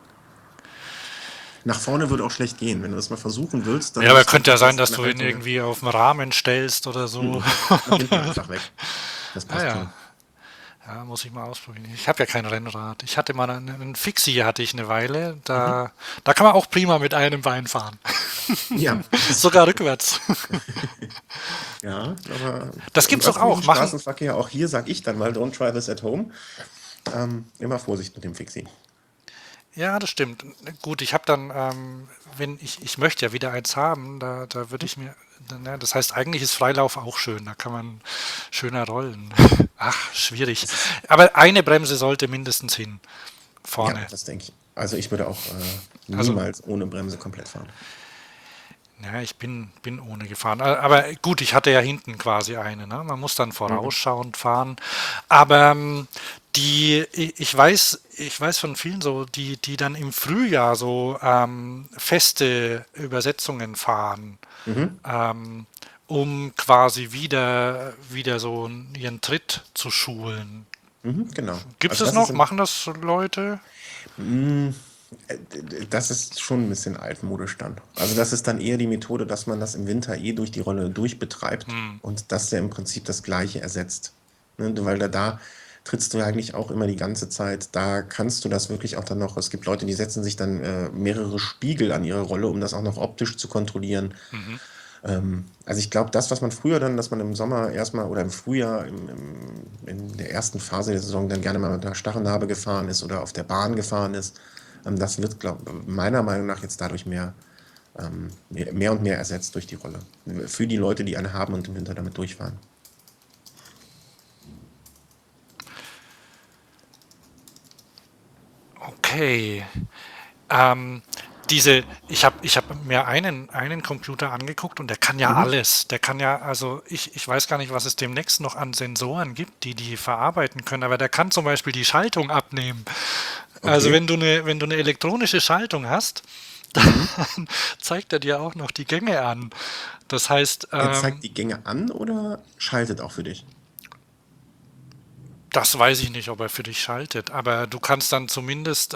Nach vorne würde auch schlecht gehen. Wenn du das mal versuchen willst, Ja, dann aber musst du könnte ja einfach sein, dass eine du ihn Haltung. irgendwie auf den Rahmen stellst oder so. Mhm. Nach hinten einfach weg. Das Ah passt ja. schon. Ja, muss ich mal ausprobieren. Ich habe ja kein Rennrad. Ich hatte mal einen Fixie hatte ich eine Weile. Mhm. Da kann man auch prima mit einem Bein fahren. Ja, Sogar rückwärts. ja, aber Das im gibt's doch öffentlichen auch. Straßenverkehr, auch hier sage ich dann mal, don't try this at home. Immer Vorsicht mit dem Fixie. Ja, das stimmt. Gut, ich habe dann, wenn ich möchte ja wieder eins haben, da würde ich mir, ne, das heißt, eigentlich ist Freilauf auch schön, da kann man schöner rollen. Ach, schwierig. Das ist, Aber eine Bremse sollte mindestens hin, ja, vorne. das denke ich. Also ich würde auch Also, niemals ohne Bremse komplett fahren. ja, ich bin ohne gefahren. Aber gut, ich hatte ja hinten quasi eine. Ne? Man muss dann Mhm. vorausschauend fahren. Aber ich weiß von vielen so, die dann im Frühjahr so feste Übersetzungen fahren, Mhm. ähm, um quasi wieder so ihren Tritt zu schulen. Mhm, genau. Gibt es Also das das ist noch? Machen das Leute? Mm, das ist schon ein bisschen altmodisch dann. Also das ist dann eher die Methode, dass man das im Winter durch die Rolle durchbetreibt Hm. und dass der im Prinzip das Gleiche ersetzt. Ne? Weil da trittst du ja eigentlich auch immer die ganze Zeit. Da kannst du das wirklich auch dann noch. Es gibt Leute, die setzen sich dann mehrere Spiegel an ihre Rolle, um das auch noch optisch zu kontrollieren. Mhm. Also ich glaube, das, was man früher dann, dass man im Sommer erstmal oder im Frühjahr in der ersten Phase der Saison dann gerne mal mit der Stachelnarbe gefahren ist oder auf der Bahn gefahren ist, das wird, meiner Meinung nach jetzt dadurch mehr und mehr ersetzt durch die Rolle. Für die Leute, die eine haben und im Winter damit durchfahren. Okay. Ähm, ich hab mir einen Computer angeguckt und der kann ja Mhm. alles. Der kann ja, also ich weiß gar nicht, was es demnächst noch an Sensoren gibt, die verarbeiten können, aber der kann zum Beispiel die Schaltung abnehmen. Also Okay. wenn du eine elektronische Schaltung hast, Mhm. dann zeigt er dir auch noch die Gänge an. Das heißt, Er zeigt die Gänge an oder schaltet auch für dich? das weiß ich nicht, ob er für dich schaltet, aber du kannst dann zumindest,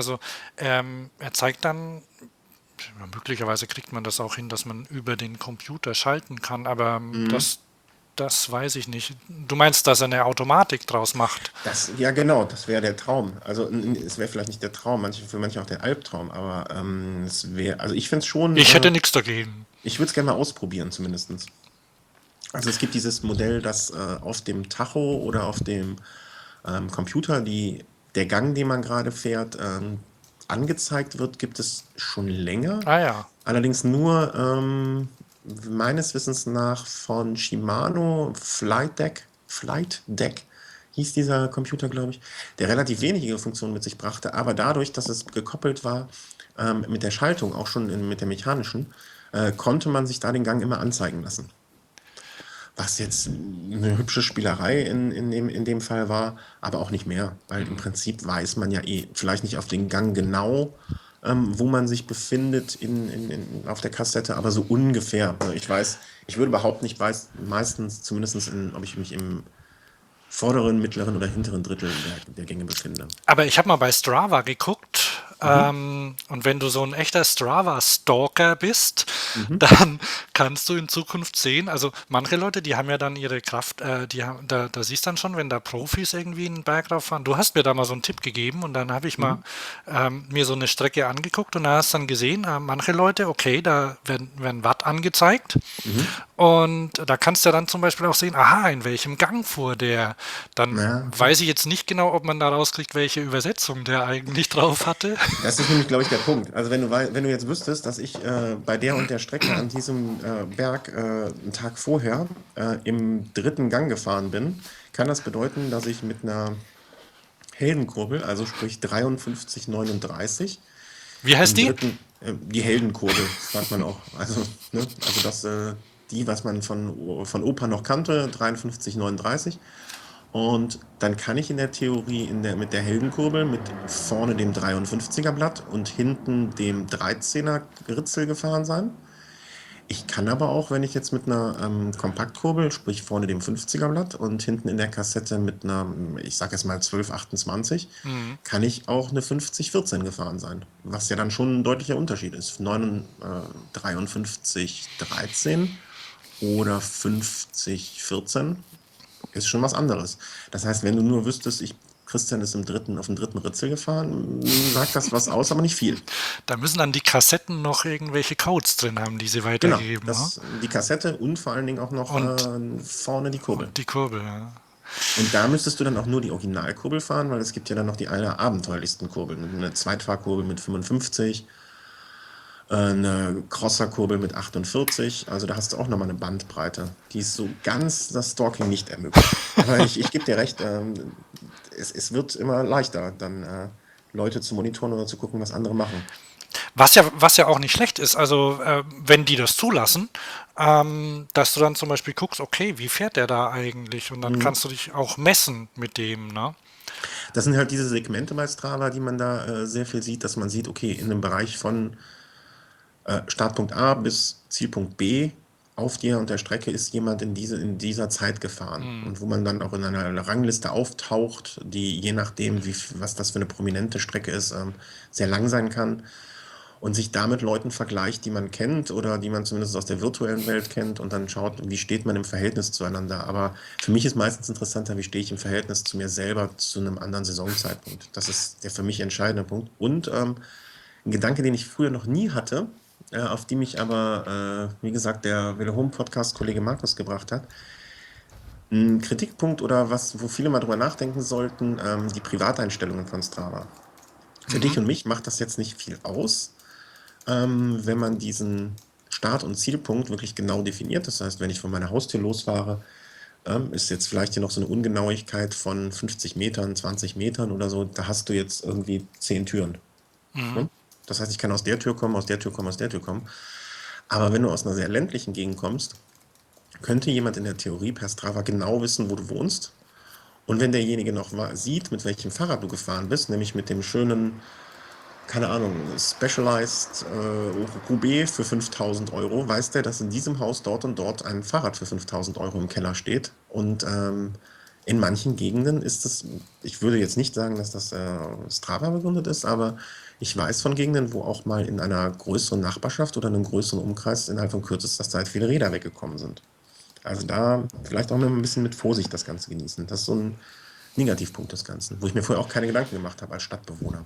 er zeigt dann, ja, möglicherweise kriegt man das auch hin, dass man über den Computer schalten kann, aber Mhm. das weiß ich nicht. Du meinst, dass er eine Automatik draus macht? Ja genau, das wäre der Traum. Also es wäre vielleicht nicht der Traum, für manche auch der Albtraum, aber es wäre, also ich finde es schon, Ich hätte nichts dagegen. ich würde es gerne mal ausprobieren zumindestens. Also es gibt dieses Modell, dass auf dem Tacho oder auf dem Computer der Gang, den man gerade fährt, angezeigt wird, gibt es schon länger. Ah ja. Allerdings nur meines Wissens nach von Shimano Flight Deck hieß dieser Computer, glaube ich, der relativ wenige Funktionen mit sich brachte, aber dadurch, dass es gekoppelt war mit der Schaltung, auch schon mit der mechanischen, konnte man sich da den Gang immer anzeigen lassen. Was jetzt eine hübsche Spielerei in dem Fall war, aber auch nicht mehr, weil im Prinzip weiß man ja eh, vielleicht nicht auf den Gang genau, wo man sich befindet auf der Kassette, aber so ungefähr. Also ich weiß, ich würde überhaupt nicht meistens, zumindest ob ich mich im vorderen, mittleren oder hinteren Drittel der Gänge befinde. Aber ich habe mal bei Strava geguckt, Mhm. und wenn du so ein echter Strava-Stalker bist, Mhm. dann kannst du in Zukunft sehen, also manche Leute, die haben ja dann ihre Kraft, da siehst dann schon, wenn da Profis irgendwie einen Berg rauf fahren. Du hast mir da mal so einen Tipp gegeben und dann habe ich mal Mhm. mir so eine Strecke angeguckt und da hast dann gesehen, manche Leute, okay, da werden Watt angezeigt. Mhm. Und da kannst du ja dann zum Beispiel auch sehen, aha, in welchem Gang fuhr der. Dann Ja, okay. weiß ich jetzt nicht genau, ob man da rauskriegt, welche Übersetzung der eigentlich drauf hatte. Das ist nämlich, glaube ich, der Punkt. Also wenn du jetzt wüsstest, dass ich bei der und der Strecke an diesem Berg einen Tag vorher im dritten Gang gefahren bin, kann das bedeuten, dass ich mit einer Heldenkurbel, also sprich 53,39, Wie heißt im die? dritten, die Heldenkurbel, sagt man auch. Also, ne, also das, die, was man von Opa noch kannte, 53,39. Und dann kann ich in der Theorie mit der Heldenkurbel mit vorne dem 53er Blatt und hinten dem 13er Ritzel gefahren sein. Ich kann aber auch, wenn ich jetzt mit einer Kompaktkurbel, sprich vorne dem 50er Blatt und hinten in der Kassette mit einer, ich sag jetzt mal 1228, Hm. kann ich auch eine 5014 gefahren sein. Was ja dann schon ein deutlicher Unterschied ist. 5313 oder 5014 ist schon was anderes. Das heißt, wenn du nur wüsstest, Christian ist auf dem dritten Ritzel gefahren, sagt das was aus, aber nicht viel. Da müssen dann die Kassetten noch irgendwelche Codes drin haben, die sie Genau, weitergeben. Ha? die Kassette und vor allen Dingen auch noch Und, vorne die Kurbel. und die Kurbel. Ja. Und da müsstest du dann auch nur die Originalkurbel fahren, weil es gibt ja dann noch die allerabenteuerlichsten Kurbeln. Eine Zweitfahrkurbel mit 55, eine Crosserkurbel mit 48. Also da hast du auch nochmal eine Bandbreite, die es so ganz das Stalking nicht ermöglicht. Aber ich gebe dir recht, es wird immer leichter, dann Leute zu monitoren oder zu gucken, was andere machen. Was ja auch nicht schlecht ist, also wenn die das zulassen, dass du dann zum Beispiel guckst, okay, wie fährt der da eigentlich? Und dann Mhm. kannst du dich auch messen mit dem, ne? Das sind halt diese Segmente bei Strava, die man da sehr viel sieht, dass man sieht, okay, in einem Bereich von Startpunkt A bis Zielpunkt B auf der und der Strecke ist jemand in dieser Zeit gefahren. Hm. Und wo man dann auch in einer Rangliste auftaucht, die je nachdem, was das für eine prominente Strecke ist, sehr lang sein kann. Und sich damit Leuten vergleicht, die man kennt oder die man zumindest aus der virtuellen Welt kennt und dann schaut, wie steht man im Verhältnis zueinander. Aber für mich ist meistens interessanter, wie stehe ich im Verhältnis zu mir selber zu einem anderen Saisonzeitpunkt. Das ist der für mich entscheidende Punkt. Und ein Gedanke, den ich früher noch nie hatte, auf die mich aber, wie gesagt, der Welle Home Podcast-Kollege Markus gebracht hat. Ein Kritikpunkt oder was, wo viele mal drüber nachdenken sollten, die Privateinstellungen von Strava. Für dich Mhm. und mich macht das jetzt nicht viel aus, wenn man diesen Start- und Zielpunkt wirklich genau definiert. Das heißt, wenn ich von meiner Haustür losfahre, ist jetzt vielleicht hier noch so eine Ungenauigkeit von 50 Metern, 20 Metern oder so, da hast du jetzt irgendwie 10 Türen. Mhm. Ne? Das heißt, ich kann aus der Tür kommen, aus der Tür kommen, aus der Tür kommen. Aber wenn du aus einer sehr ländlichen Gegend kommst, könnte jemand in der Theorie per Strava genau wissen, wo du wohnst. Und wenn derjenige noch sieht, mit welchem Fahrrad du gefahren bist, nämlich mit dem schönen, keine Ahnung, Specialized Roubaix für 5.000 Euro, weiß der, dass in diesem Haus dort und dort ein Fahrrad für 5.000 Euro im Keller steht. Und in manchen Gegenden ist es, ich würde jetzt nicht sagen, dass das Strava begründet ist, aber ich weiß von Gegenden, wo auch mal in einer größeren Nachbarschaft oder einem größeren Umkreis innerhalb von kürzester Zeit viele Räder weggekommen sind. Also da vielleicht auch mal ein bisschen mit Vorsicht das Ganze genießen. Das ist so ein Negativpunkt des Ganzen, wo ich mir vorher auch keine Gedanken gemacht habe als Stadtbewohner.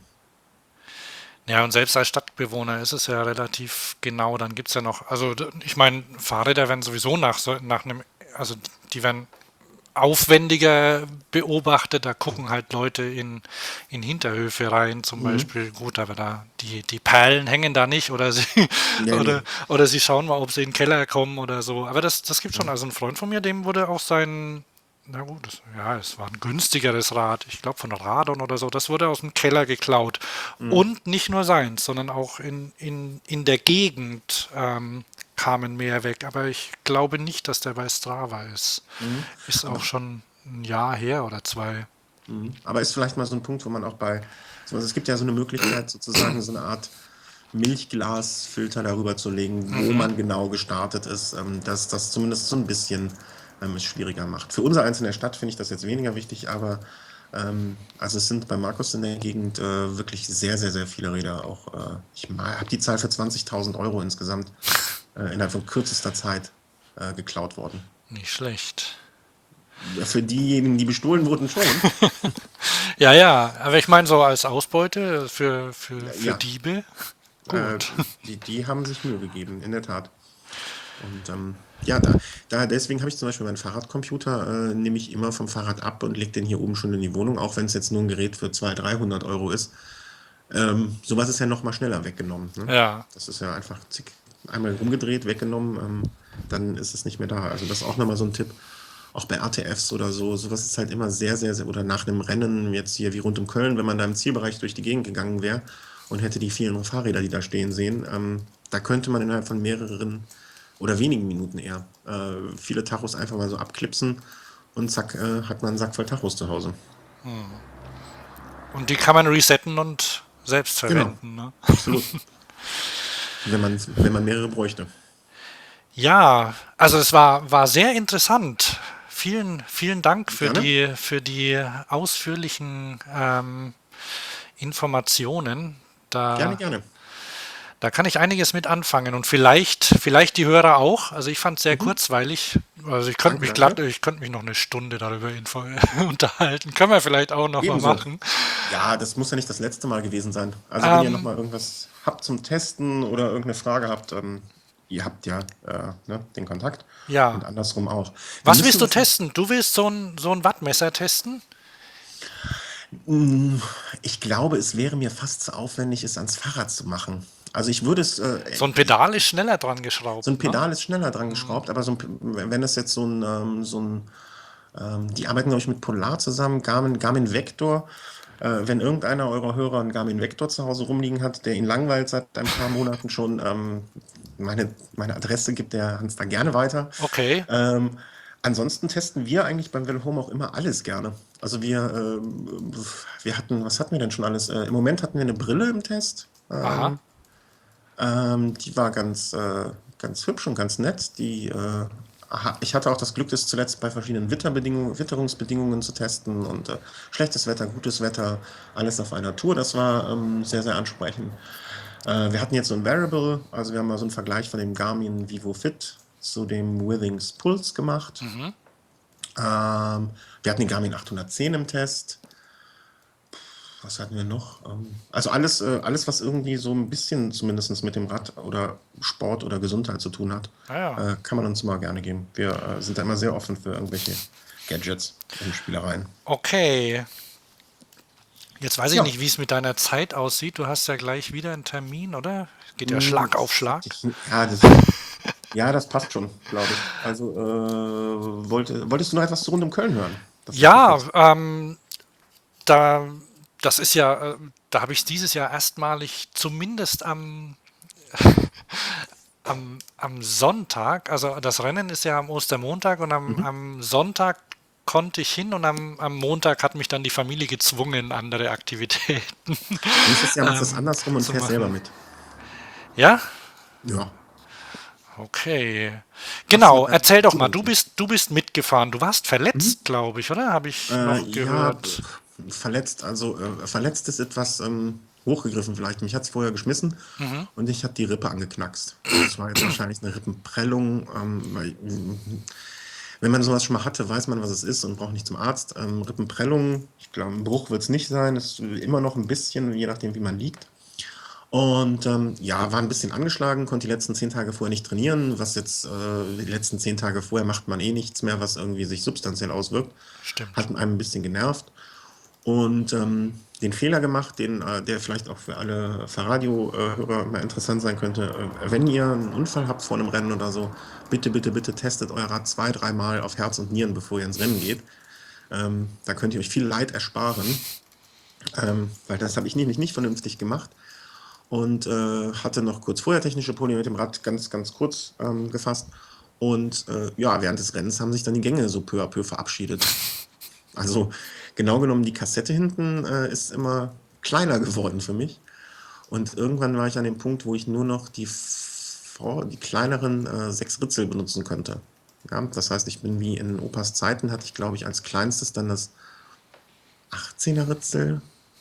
Ja, und selbst als Stadtbewohner ist es ja relativ genau, dann gibt es ja noch, also ich meine, Fahrräder werden sowieso nach einem, also die werden aufwendiger beobachtet, da gucken halt Leute in Hinterhöfe rein zum Mhm. Beispiel, gut, aber da die Perlen hängen da nicht oder sie Nee, nee. oder sie schauen mal, ob sie in den Keller kommen oder so. Aber das gibt schon, Mhm. also ein Freund von mir, dem wurde auch sein, na gut, ja, es war ein günstigeres Rad, ich glaube von Radon oder so, das wurde aus dem Keller geklaut. Mhm. Und nicht nur seins, sondern auch in der Gegend kamen mehr weg. Aber ich glaube nicht, dass der bei Strava ist. Mhm. Ist auch Aber, schon ein Jahr her oder zwei. aber ist vielleicht mal so ein Punkt, wo man auch also es gibt ja so eine Möglichkeit, sozusagen so eine Art Milchglasfilter darüber zu legen, wo Mhm. man genau gestartet ist, dass das zumindest so ein bisschen es schwieriger macht. Für unser Eins in der Stadt finde ich das jetzt weniger wichtig, aber also es sind bei Markus in der Gegend wirklich sehr, sehr, sehr viele Räder. Auch ich habe die Zahl für 20.000 Euro insgesamt innerhalb von kürzester Zeit geklaut worden. Nicht schlecht. Für diejenigen, die bestohlen wurden, schon. Ja, ja, aber ich meine so als Ausbeute für Ja, Diebe, äh, gut. die haben sich Mühe gegeben, in der Tat. Und ja, deswegen habe ich zum Beispiel meinen Fahrradcomputer, nehme ich immer vom Fahrrad ab und lege den hier oben schon in die Wohnung, auch wenn es jetzt nur ein Gerät für 200, 300 Euro ist. Sowas ist ja noch mal schneller weggenommen. Ne? Ja, Das ist ja einfach zick, einmal rumgedreht, weggenommen, dann ist es nicht mehr da. Also das ist auch nochmal so ein Tipp. Auch bei ATFs oder so, sowas ist halt immer sehr, sehr, sehr, oder nach einem Rennen, jetzt hier wie rund um Köln, wenn man da im Zielbereich durch die Gegend gegangen wäre und hätte die vielen Fahrräder, die da stehen, sehen, da könnte man innerhalb von mehreren oder wenigen Minuten eher viele Tachos einfach mal so abklipsen und zack, hat man einen Sack voll Tachos zu Hause. und die kann man resetten und selbst Genau, verwenden. Ne? absolut. Wenn man mehrere bräuchte. Ja, also es war sehr interessant. Vielen Dank Gerne? für die ausführlichen Informationen. Gerne, Da, gerne. da kann ich einiges mit anfangen und vielleicht die Hörer auch. Also ich fand es sehr Mhm. kurzweilig. Also Danke, danke. ich könnte mich noch eine Stunde darüber unterhalten. Können wir vielleicht auch noch mal Ebenso. machen. Ja, das muss ja nicht das letzte Mal gewesen sein. Also wenn ihr Ähm, nochmal irgendwas habt zum Testen oder irgendeine Frage habt, ihr habt ja ne, den Kontakt und ja. andersrum auch. Wir Was müssen willst du was. testen? Du willst so ein Wattmesser testen? Mm, Ich glaube, es wäre mir fast zu aufwendig, es ans Fahrrad zu machen. Also ich würde es, So ein Pedal ist schneller dran so ein geschraubt, ne? Pedal ist schneller dran geschraubt, aber wenn es jetzt die arbeiten, glaube ich, mit Polar zusammen, Garmin Vector. Wenn irgendeiner eurer Hörer einen Garmin Vector zu Hause rumliegen hat, der ihn langweilt seit ein paar Monaten schon, meine Adresse gibt der Hans da gerne weiter. Okay. Ähm, Ansonsten testen wir eigentlich beim Velohome auch immer alles gerne. Also was hatten wir denn schon alles? Im Moment hatten wir eine Brille im Test. Aha. Die war ganz hübsch und ganz nett. Ich hatte auch das Glück, das zuletzt bei verschiedenen Witterungsbedingungen zu testen und schlechtes Wetter, gutes Wetter, alles auf einer Tour. Das war sehr, sehr ansprechend. Wir hatten jetzt so ein Variable, also wir haben mal so einen Vergleich von dem Garmin Vivo Fit zu dem Withings Pulse gemacht. Mhm. Wir hatten den Garmin 810 im Test. Was hatten wir noch? Also alles, was irgendwie so ein bisschen zumindest mit dem Rad oder Sport oder Gesundheit zu tun hat, Ah ja. kann man uns mal gerne geben. Wir sind da immer sehr offen für irgendwelche Gadgets und Spielereien. Okay. Jetzt weiß ich Ja, nicht, wie es mit deiner Zeit aussieht. Du hast ja gleich wieder einen Termin, oder? Geht ja mm, Schlag auf Schlag. ja, das passt schon, glaube ich. Also wolltest du noch etwas zu rund um Köln hören? Das dachte ich Ja, jetzt. da das ist ja, da habe ich dieses Jahr erstmalig zumindest am Sonntag, also das Rennen ist ja am Ostermontag und Mhm. am Sonntag konnte ich hin und am Montag hat mich dann die Familie gezwungen, andere Aktivitäten Nächstes Jahr machst du es andersrum und zu fährst selber machen. mit. Ja? Ja, Okay. Genau, absolut, erzähl doch guter mal, du Entscheid. bist, du bist mitgefahren. Du warst Mhm. verletzt, glaube ich, oder? Habe ich noch Ja, gehört. verletzt, also verletzt ist etwas hochgegriffen vielleicht. Mich hat es vorher geschmissen Mhm. und ich habe die Rippe angeknackst. Also es war jetzt wahrscheinlich eine Rippenprellung. Wenn man sowas schon mal hatte, weiß man, was es ist und braucht nicht zum Arzt. Rippenprellung, ich glaube, ein Bruch wird es nicht sein. Es ist immer noch ein bisschen, je nachdem, wie man liegt. Und ja, war ein bisschen angeschlagen, konnte die letzten 10 Tage vorher nicht trainieren. Was jetzt, die letzten 10 Tage vorher macht man eh nichts mehr, was irgendwie sich substanziell auswirkt. Stimmt. Hat einem ein bisschen genervt. Und den Fehler gemacht, der vielleicht auch für alle Fahrradio-Hörer mal interessant sein könnte. Wenn ihr einen Unfall habt vor einem Rennen oder so, bitte, bitte, bitte testet euer Rad 2, 3 Mal auf Herz und Nieren, bevor ihr ins Rennen geht. Da könnt ihr euch viel Leid ersparen, weil das habe ich nämlich nicht vernünftig gemacht und hatte noch kurz vorher technische Probleme mit dem Rad, ganz, ganz kurz gefasst. Und ja, während des Rennens haben sich dann die Gänge so peu à peu verabschiedet. Also genau genommen, die Kassette hinten ist immer kleiner geworden für mich. Und irgendwann war ich an dem Punkt, wo ich nur noch die kleineren 6 Ritzel benutzen könnte. Ja, das heißt, ich bin wie in Opas Zeiten, hatte ich, glaube ich, als kleinstes dann das 18er Ritzel.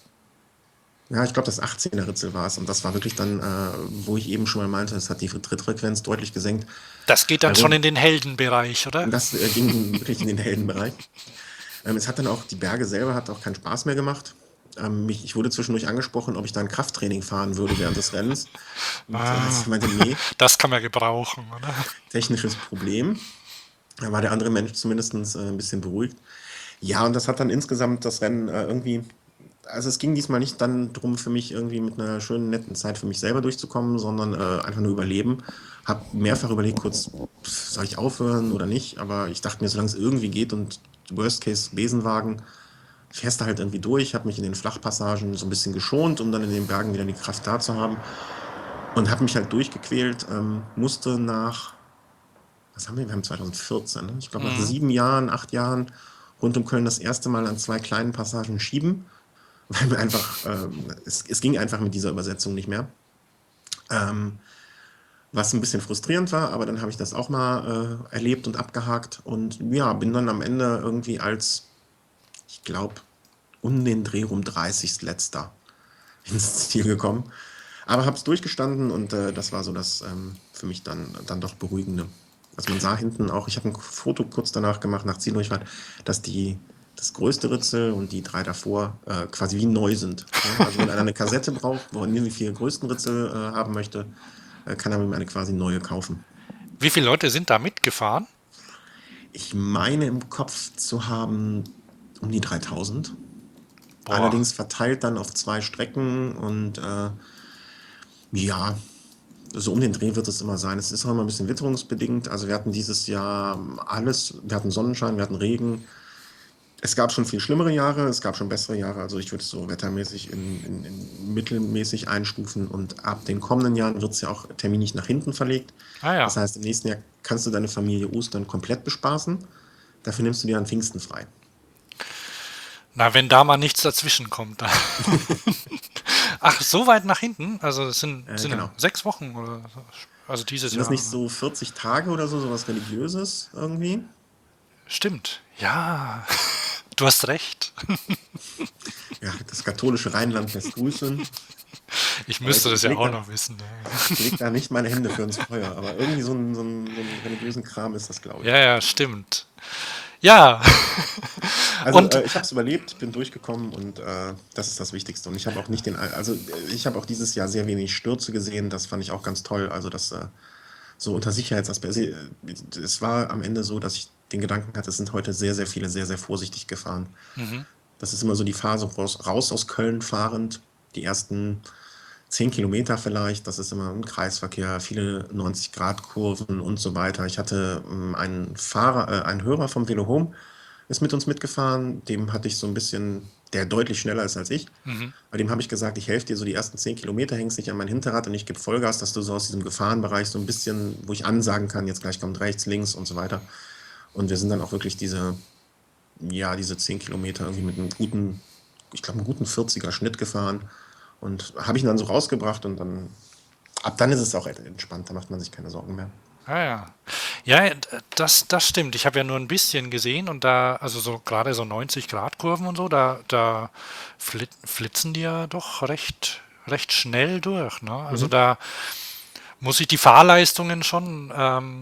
Ja, ich glaube, das 18er Ritzel war es. Und das war wirklich dann, wo ich eben schon mal meinte, es hat die Trittfrequenz deutlich gesenkt. Das geht dann schon Also in den Heldenbereich, oder? das ging wirklich in den Heldenbereich. Es hat dann auch, die Berge selber hat auch keinen Spaß mehr gemacht. Ich wurde zwischendurch angesprochen, ob ich da ein Krafttraining fahren würde während des Rennens. Und Ah, ich meinte, nee, das kann man gebrauchen, oder? technisches Problem. Da war der andere Mensch zumindest ein bisschen beruhigt. Ja, und das hat dann insgesamt das Rennen irgendwie, also es ging diesmal nicht dann drum für mich irgendwie mit einer schönen, netten Zeit für mich selber durchzukommen, sondern einfach nur überleben. Hab mehrfach überlegt, kurz, soll ich aufhören oder nicht, aber ich dachte mir, solange es irgendwie geht und Worst Case Besenwagen, fährst du halt irgendwie durch, habe mich in den Flachpassagen so ein bisschen geschont, um dann in den Bergen wieder die Kraft da zu haben und habe mich halt durchgequält, musste nach, was haben wir? Wir haben 2014, ne? Ich glaube nach Mhm. 7 Jahren, 8 Jahren rund um Köln das erste Mal an 2 kleinen Passagen schieben, weil mir einfach, es ging einfach mit dieser Übersetzung nicht mehr. Ähm, Was ein bisschen frustrierend war, aber dann habe ich das auch mal erlebt und abgehakt und ja, bin dann am Ende irgendwie als, ich glaube, um den Dreh rum 30. Letzter ins Ziel gekommen. Aber habe es durchgestanden und das war so das für mich dann doch Beruhigende. Also man sah hinten auch, ich habe ein Foto kurz danach gemacht, nach Zieldurchfahrt, dass das größte Ritzel und die 3 davor quasi wie neu sind. Ne? Also wenn einer eine Kassette braucht, wo er die 4 größten Ritzel haben möchte, kann er mir eine quasi neue kaufen. Wie viele Leute sind da mitgefahren? Ich meine im Kopf zu haben um die 3000. Boah, Allerdings verteilt dann auf 2 Strecken und ja, so um den Dreh wird es immer sein. Es ist auch immer ein bisschen witterungsbedingt. Also wir hatten dieses Jahr alles. Wir hatten Sonnenschein, wir hatten Regen. Es gab schon viel schlimmere Jahre, es gab schon bessere Jahre. Also ich würde es so wettermäßig in mittelmäßig einstufen. Und ab den kommenden Jahren wird es ja auch terminlich nach hinten verlegt. ah Das ja. heißt, im nächsten Jahr kannst du deine Familie Ostern komplett bespaßen. Dafür nimmst du dir an Pfingsten frei. Na, wenn da mal nichts dazwischen kommt. Dann. Ach, so weit nach hinten? Also es sind ja Genau. 6 Wochen oder so. Also dieses Sind das Jahr. nicht so 40 Tage oder so, sowas Religiöses irgendwie? Stimmt. Ja, du hast recht. Ja, das katholische Rheinland lässt grüßen. Ich Aber müsste ich, das ich ja leg auch da, noch wissen. ich leg da nicht meine Hände für ins Feuer, aber irgendwie so einen religiösen Kram ist das, glaube Ja, ich. ja, stimmt. Ja, Also und ich habe es überlebt, bin durchgekommen und das ist das Wichtigste. Und ich habe auch nicht ich habe auch dieses Jahr sehr wenig Stürze gesehen, das fand ich auch ganz toll. Also das so unter Sicherheitsaspekten. Es war am Ende so, dass ich den Gedanken hatte, es sind heute sehr, sehr viele sehr, sehr vorsichtig gefahren. mhm. Das ist immer so die Phase raus aus Köln fahrend, die ersten 10 Kilometer vielleicht, das ist immer ein Kreisverkehr, viele 90-Grad-Kurven und so weiter. Ich hatte einen Hörer vom Velo Home, ist mit uns mitgefahren. Dem hatte ich so ein bisschen, der deutlich schneller ist als ich. Mhm. Bei dem habe ich gesagt, ich helfe dir so die ersten 10 Kilometer, hängst dich an mein Hinterrad und ich gebe Vollgas, dass du so aus diesem Gefahrenbereich so ein bisschen, wo ich ansagen kann, jetzt gleich kommt rechts, links und so weiter. Und wir sind dann auch wirklich diese 10 Kilometer irgendwie mit einem guten, ich glaube, einen guten 40er Schnitt gefahren. Und habe ich ihn dann so rausgebracht und dann, ab dann ist es auch entspannt, da macht man sich keine Sorgen mehr. Ah ja. Ja, das stimmt. Ich habe ja nur ein bisschen gesehen und da, also so gerade so 90-Grad-Kurven und so, da flitzen die ja doch recht schnell durch, ne? Also Mhm. da muss ich die Fahrleistungen schon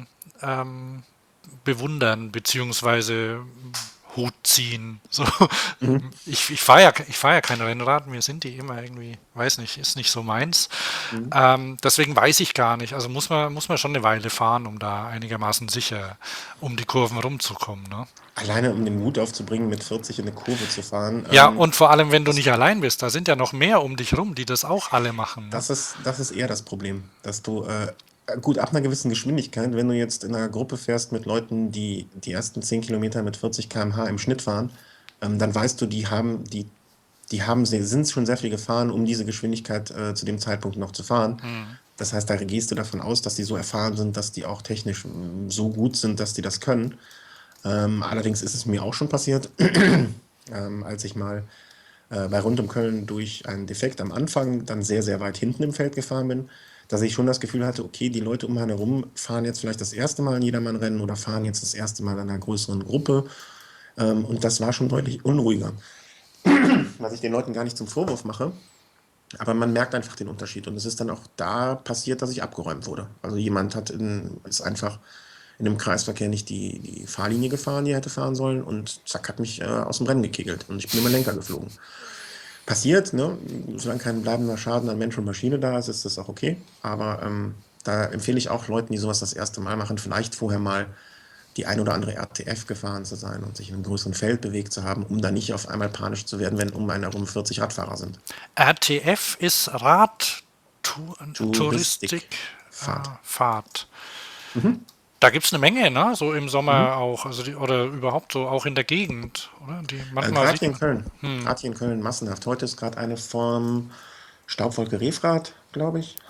bewundern, beziehungsweise Hut ziehen. So. Mhm. Ich fahr ja kein Rennrad, mir sind die immer irgendwie, weiß nicht, ist nicht so meins. Mhm. Deswegen weiß ich gar nicht. Also muss man schon eine Weile fahren, um da einigermaßen sicher um die Kurven rumzukommen. Ne? Alleine um den Mut aufzubringen, mit 40 in eine Kurve zu fahren, Ja, und vor allem, wenn du das, nicht allein bist, da sind ja noch mehr um dich rum, die das auch alle machen. Ne? das ist eher das Problem, dass du, gut, ab einer gewissen Geschwindigkeit, wenn du jetzt in einer Gruppe fährst mit Leuten, die die ersten 10 Kilometer mit 40 km/h im Schnitt fahren, dann weißt du, sie sind schon sehr viel gefahren, um diese Geschwindigkeit zu dem Zeitpunkt noch zu fahren. Hm. Das heißt, da gehst du davon aus, dass die so erfahren sind, dass die auch technisch so gut sind, dass die das können. Allerdings ist es mir auch schon passiert, als ich mal bei Rund um Köln durch einen Defekt am Anfang dann sehr, sehr weit hinten im Feld gefahren bin, dass ich schon das Gefühl hatte, okay, die Leute um einen herum fahren jetzt vielleicht das erste Mal ein Jedermann-Rennen oder fahren jetzt das erste Mal in einer größeren Gruppe. Und das war schon deutlich unruhiger, was ich den Leuten gar nicht zum Vorwurf mache. Aber man merkt einfach den Unterschied. Und es ist dann auch da passiert, dass ich abgeräumt wurde. Also jemand ist einfach in dem Kreisverkehr nicht die Fahrlinie gefahren, die er hätte fahren sollen. Und zack, hat mich aus dem Rennen gekegelt. Und ich bin über den Lenker geflogen. Passiert, ne? Solange kein bleibender Schaden an Mensch und Maschine da ist, ist das auch okay. Aber da empfehle ich auch Leuten, die sowas das erste Mal machen, vielleicht vorher mal die ein oder andere RTF gefahren zu sein und sich in einem größeren Feld bewegt zu haben, um da nicht auf einmal panisch zu werden, wenn um einen herum 40 Radfahrer sind. RTF ist Radtouristik Touristikfahrt. Fahrt. Mhm. Da gibt es eine Menge, ne? So im Sommer Mhm. auch, also oder überhaupt so auch in der Gegend, oder? Die manchmal Gerade sieht hier in man. Köln. Hm. Gerade hier in Köln massenhaft. Heute ist gerade eine vom Staubwolke Refrat, glaube ich.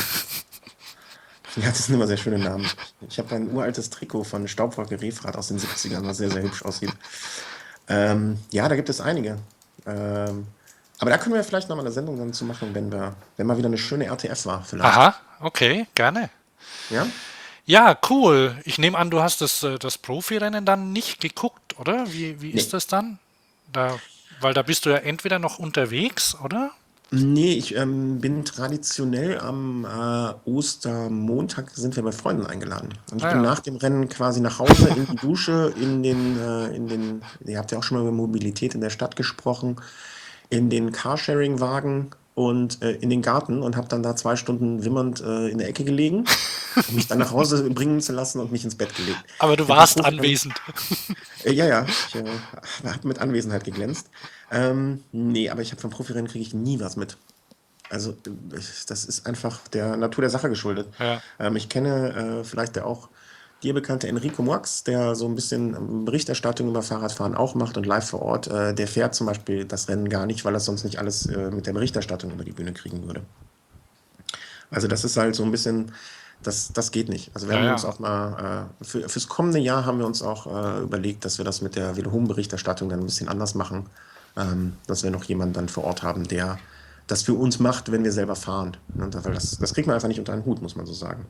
Ja, das sind immer sehr schöne Namen. Ich habe ein uraltes Trikot von Staubwolke Refrat aus den 70ern, was sehr, sehr hübsch aussieht. Ja, da gibt es einige. Ähm, aber da können wir vielleicht noch mal eine Sendung dann zu machen, wenn mal wieder eine schöne RTF war, vielleicht. Aha, okay, gerne. Ja? Ja, cool. Ich nehme an, du hast das Profirennen dann nicht geguckt, oder? Wie ist Nee. das dann? Da, weil da bist du ja entweder noch unterwegs, oder? Nee, ich bin traditionell am Ostermontag sind wir bei Freunden eingeladen. Und ich bin Naja. nach dem Rennen quasi nach Hause in die Dusche, ihr habt ja auch schon mal über Mobilität in der Stadt gesprochen, in den Carsharing-Wagen und in den Garten und habe dann da 2 Stunden wimmernd in der Ecke gelegen, um mich dann nach Hause bringen zu lassen und mich ins Bett gelegt. Aber du Ich habe beim warst Profirennen, anwesend. ja, ich habe mit Anwesenheit geglänzt. Nee, aber ich habe vom Profirennen kriege ich nie was mit. Also, das ist einfach der Natur der Sache geschuldet. Ja. Ich kenne vielleicht der auch dir bekannte Enrico Moix, der so ein bisschen Berichterstattung über Fahrradfahren auch macht und live vor Ort. Der fährt zum Beispiel das Rennen gar nicht, weil er sonst nicht alles mit der Berichterstattung über die Bühne kriegen würde. Also das ist halt so ein bisschen, das geht nicht. Also wir Ja, haben uns ja. auch mal, fürs kommende Jahr haben wir uns auch überlegt, dass wir das mit der Velohome-Berichterstattung dann ein bisschen anders machen. Dass wir noch jemanden dann vor Ort haben, der das für uns macht, wenn wir selber fahren. Ne? Weil das kriegt man einfach nicht unter einen Hut, muss man so sagen.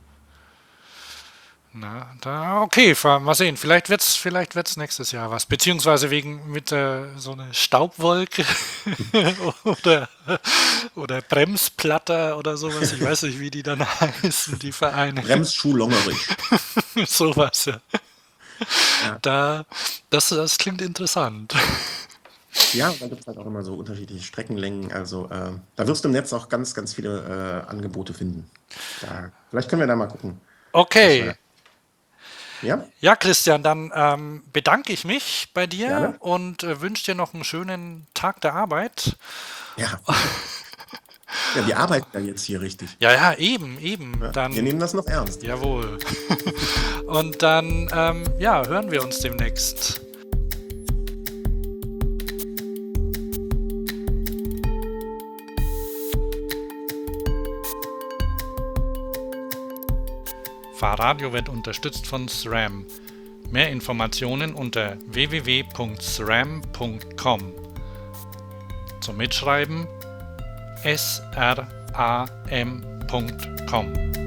Na, okay, mal sehen. Vielleicht wird's nächstes Jahr was. Beziehungsweise wegen mit so einer Staubwolke oder, oder Bremsplatter oder sowas. Ich weiß nicht, wie die dann heißen, die Vereine. Bremsschuh Longerich. Sowas, ja. Ja. Da, das klingt interessant. Ja, da gibt es halt auch immer so unterschiedliche Streckenlängen. Also da wirst du im Netz auch ganz, ganz viele Angebote finden. Vielleicht können wir da mal gucken. Dass wir, Okay. ja, Ja, Christian, dann bedanke ich mich bei dir gerne. und wünsche dir noch einen schönen Tag der Arbeit. Ja. Ja, wir arbeiten ja jetzt hier richtig. Ja, ja, eben, eben. Ja, wir Dann, nehmen das noch ernst. jawohl. Und dann, ja, hören wir uns demnächst. Fahrradio wird unterstützt von SRAM. Mehr Informationen unter www.sram.com. Zum Mitschreiben sram.com.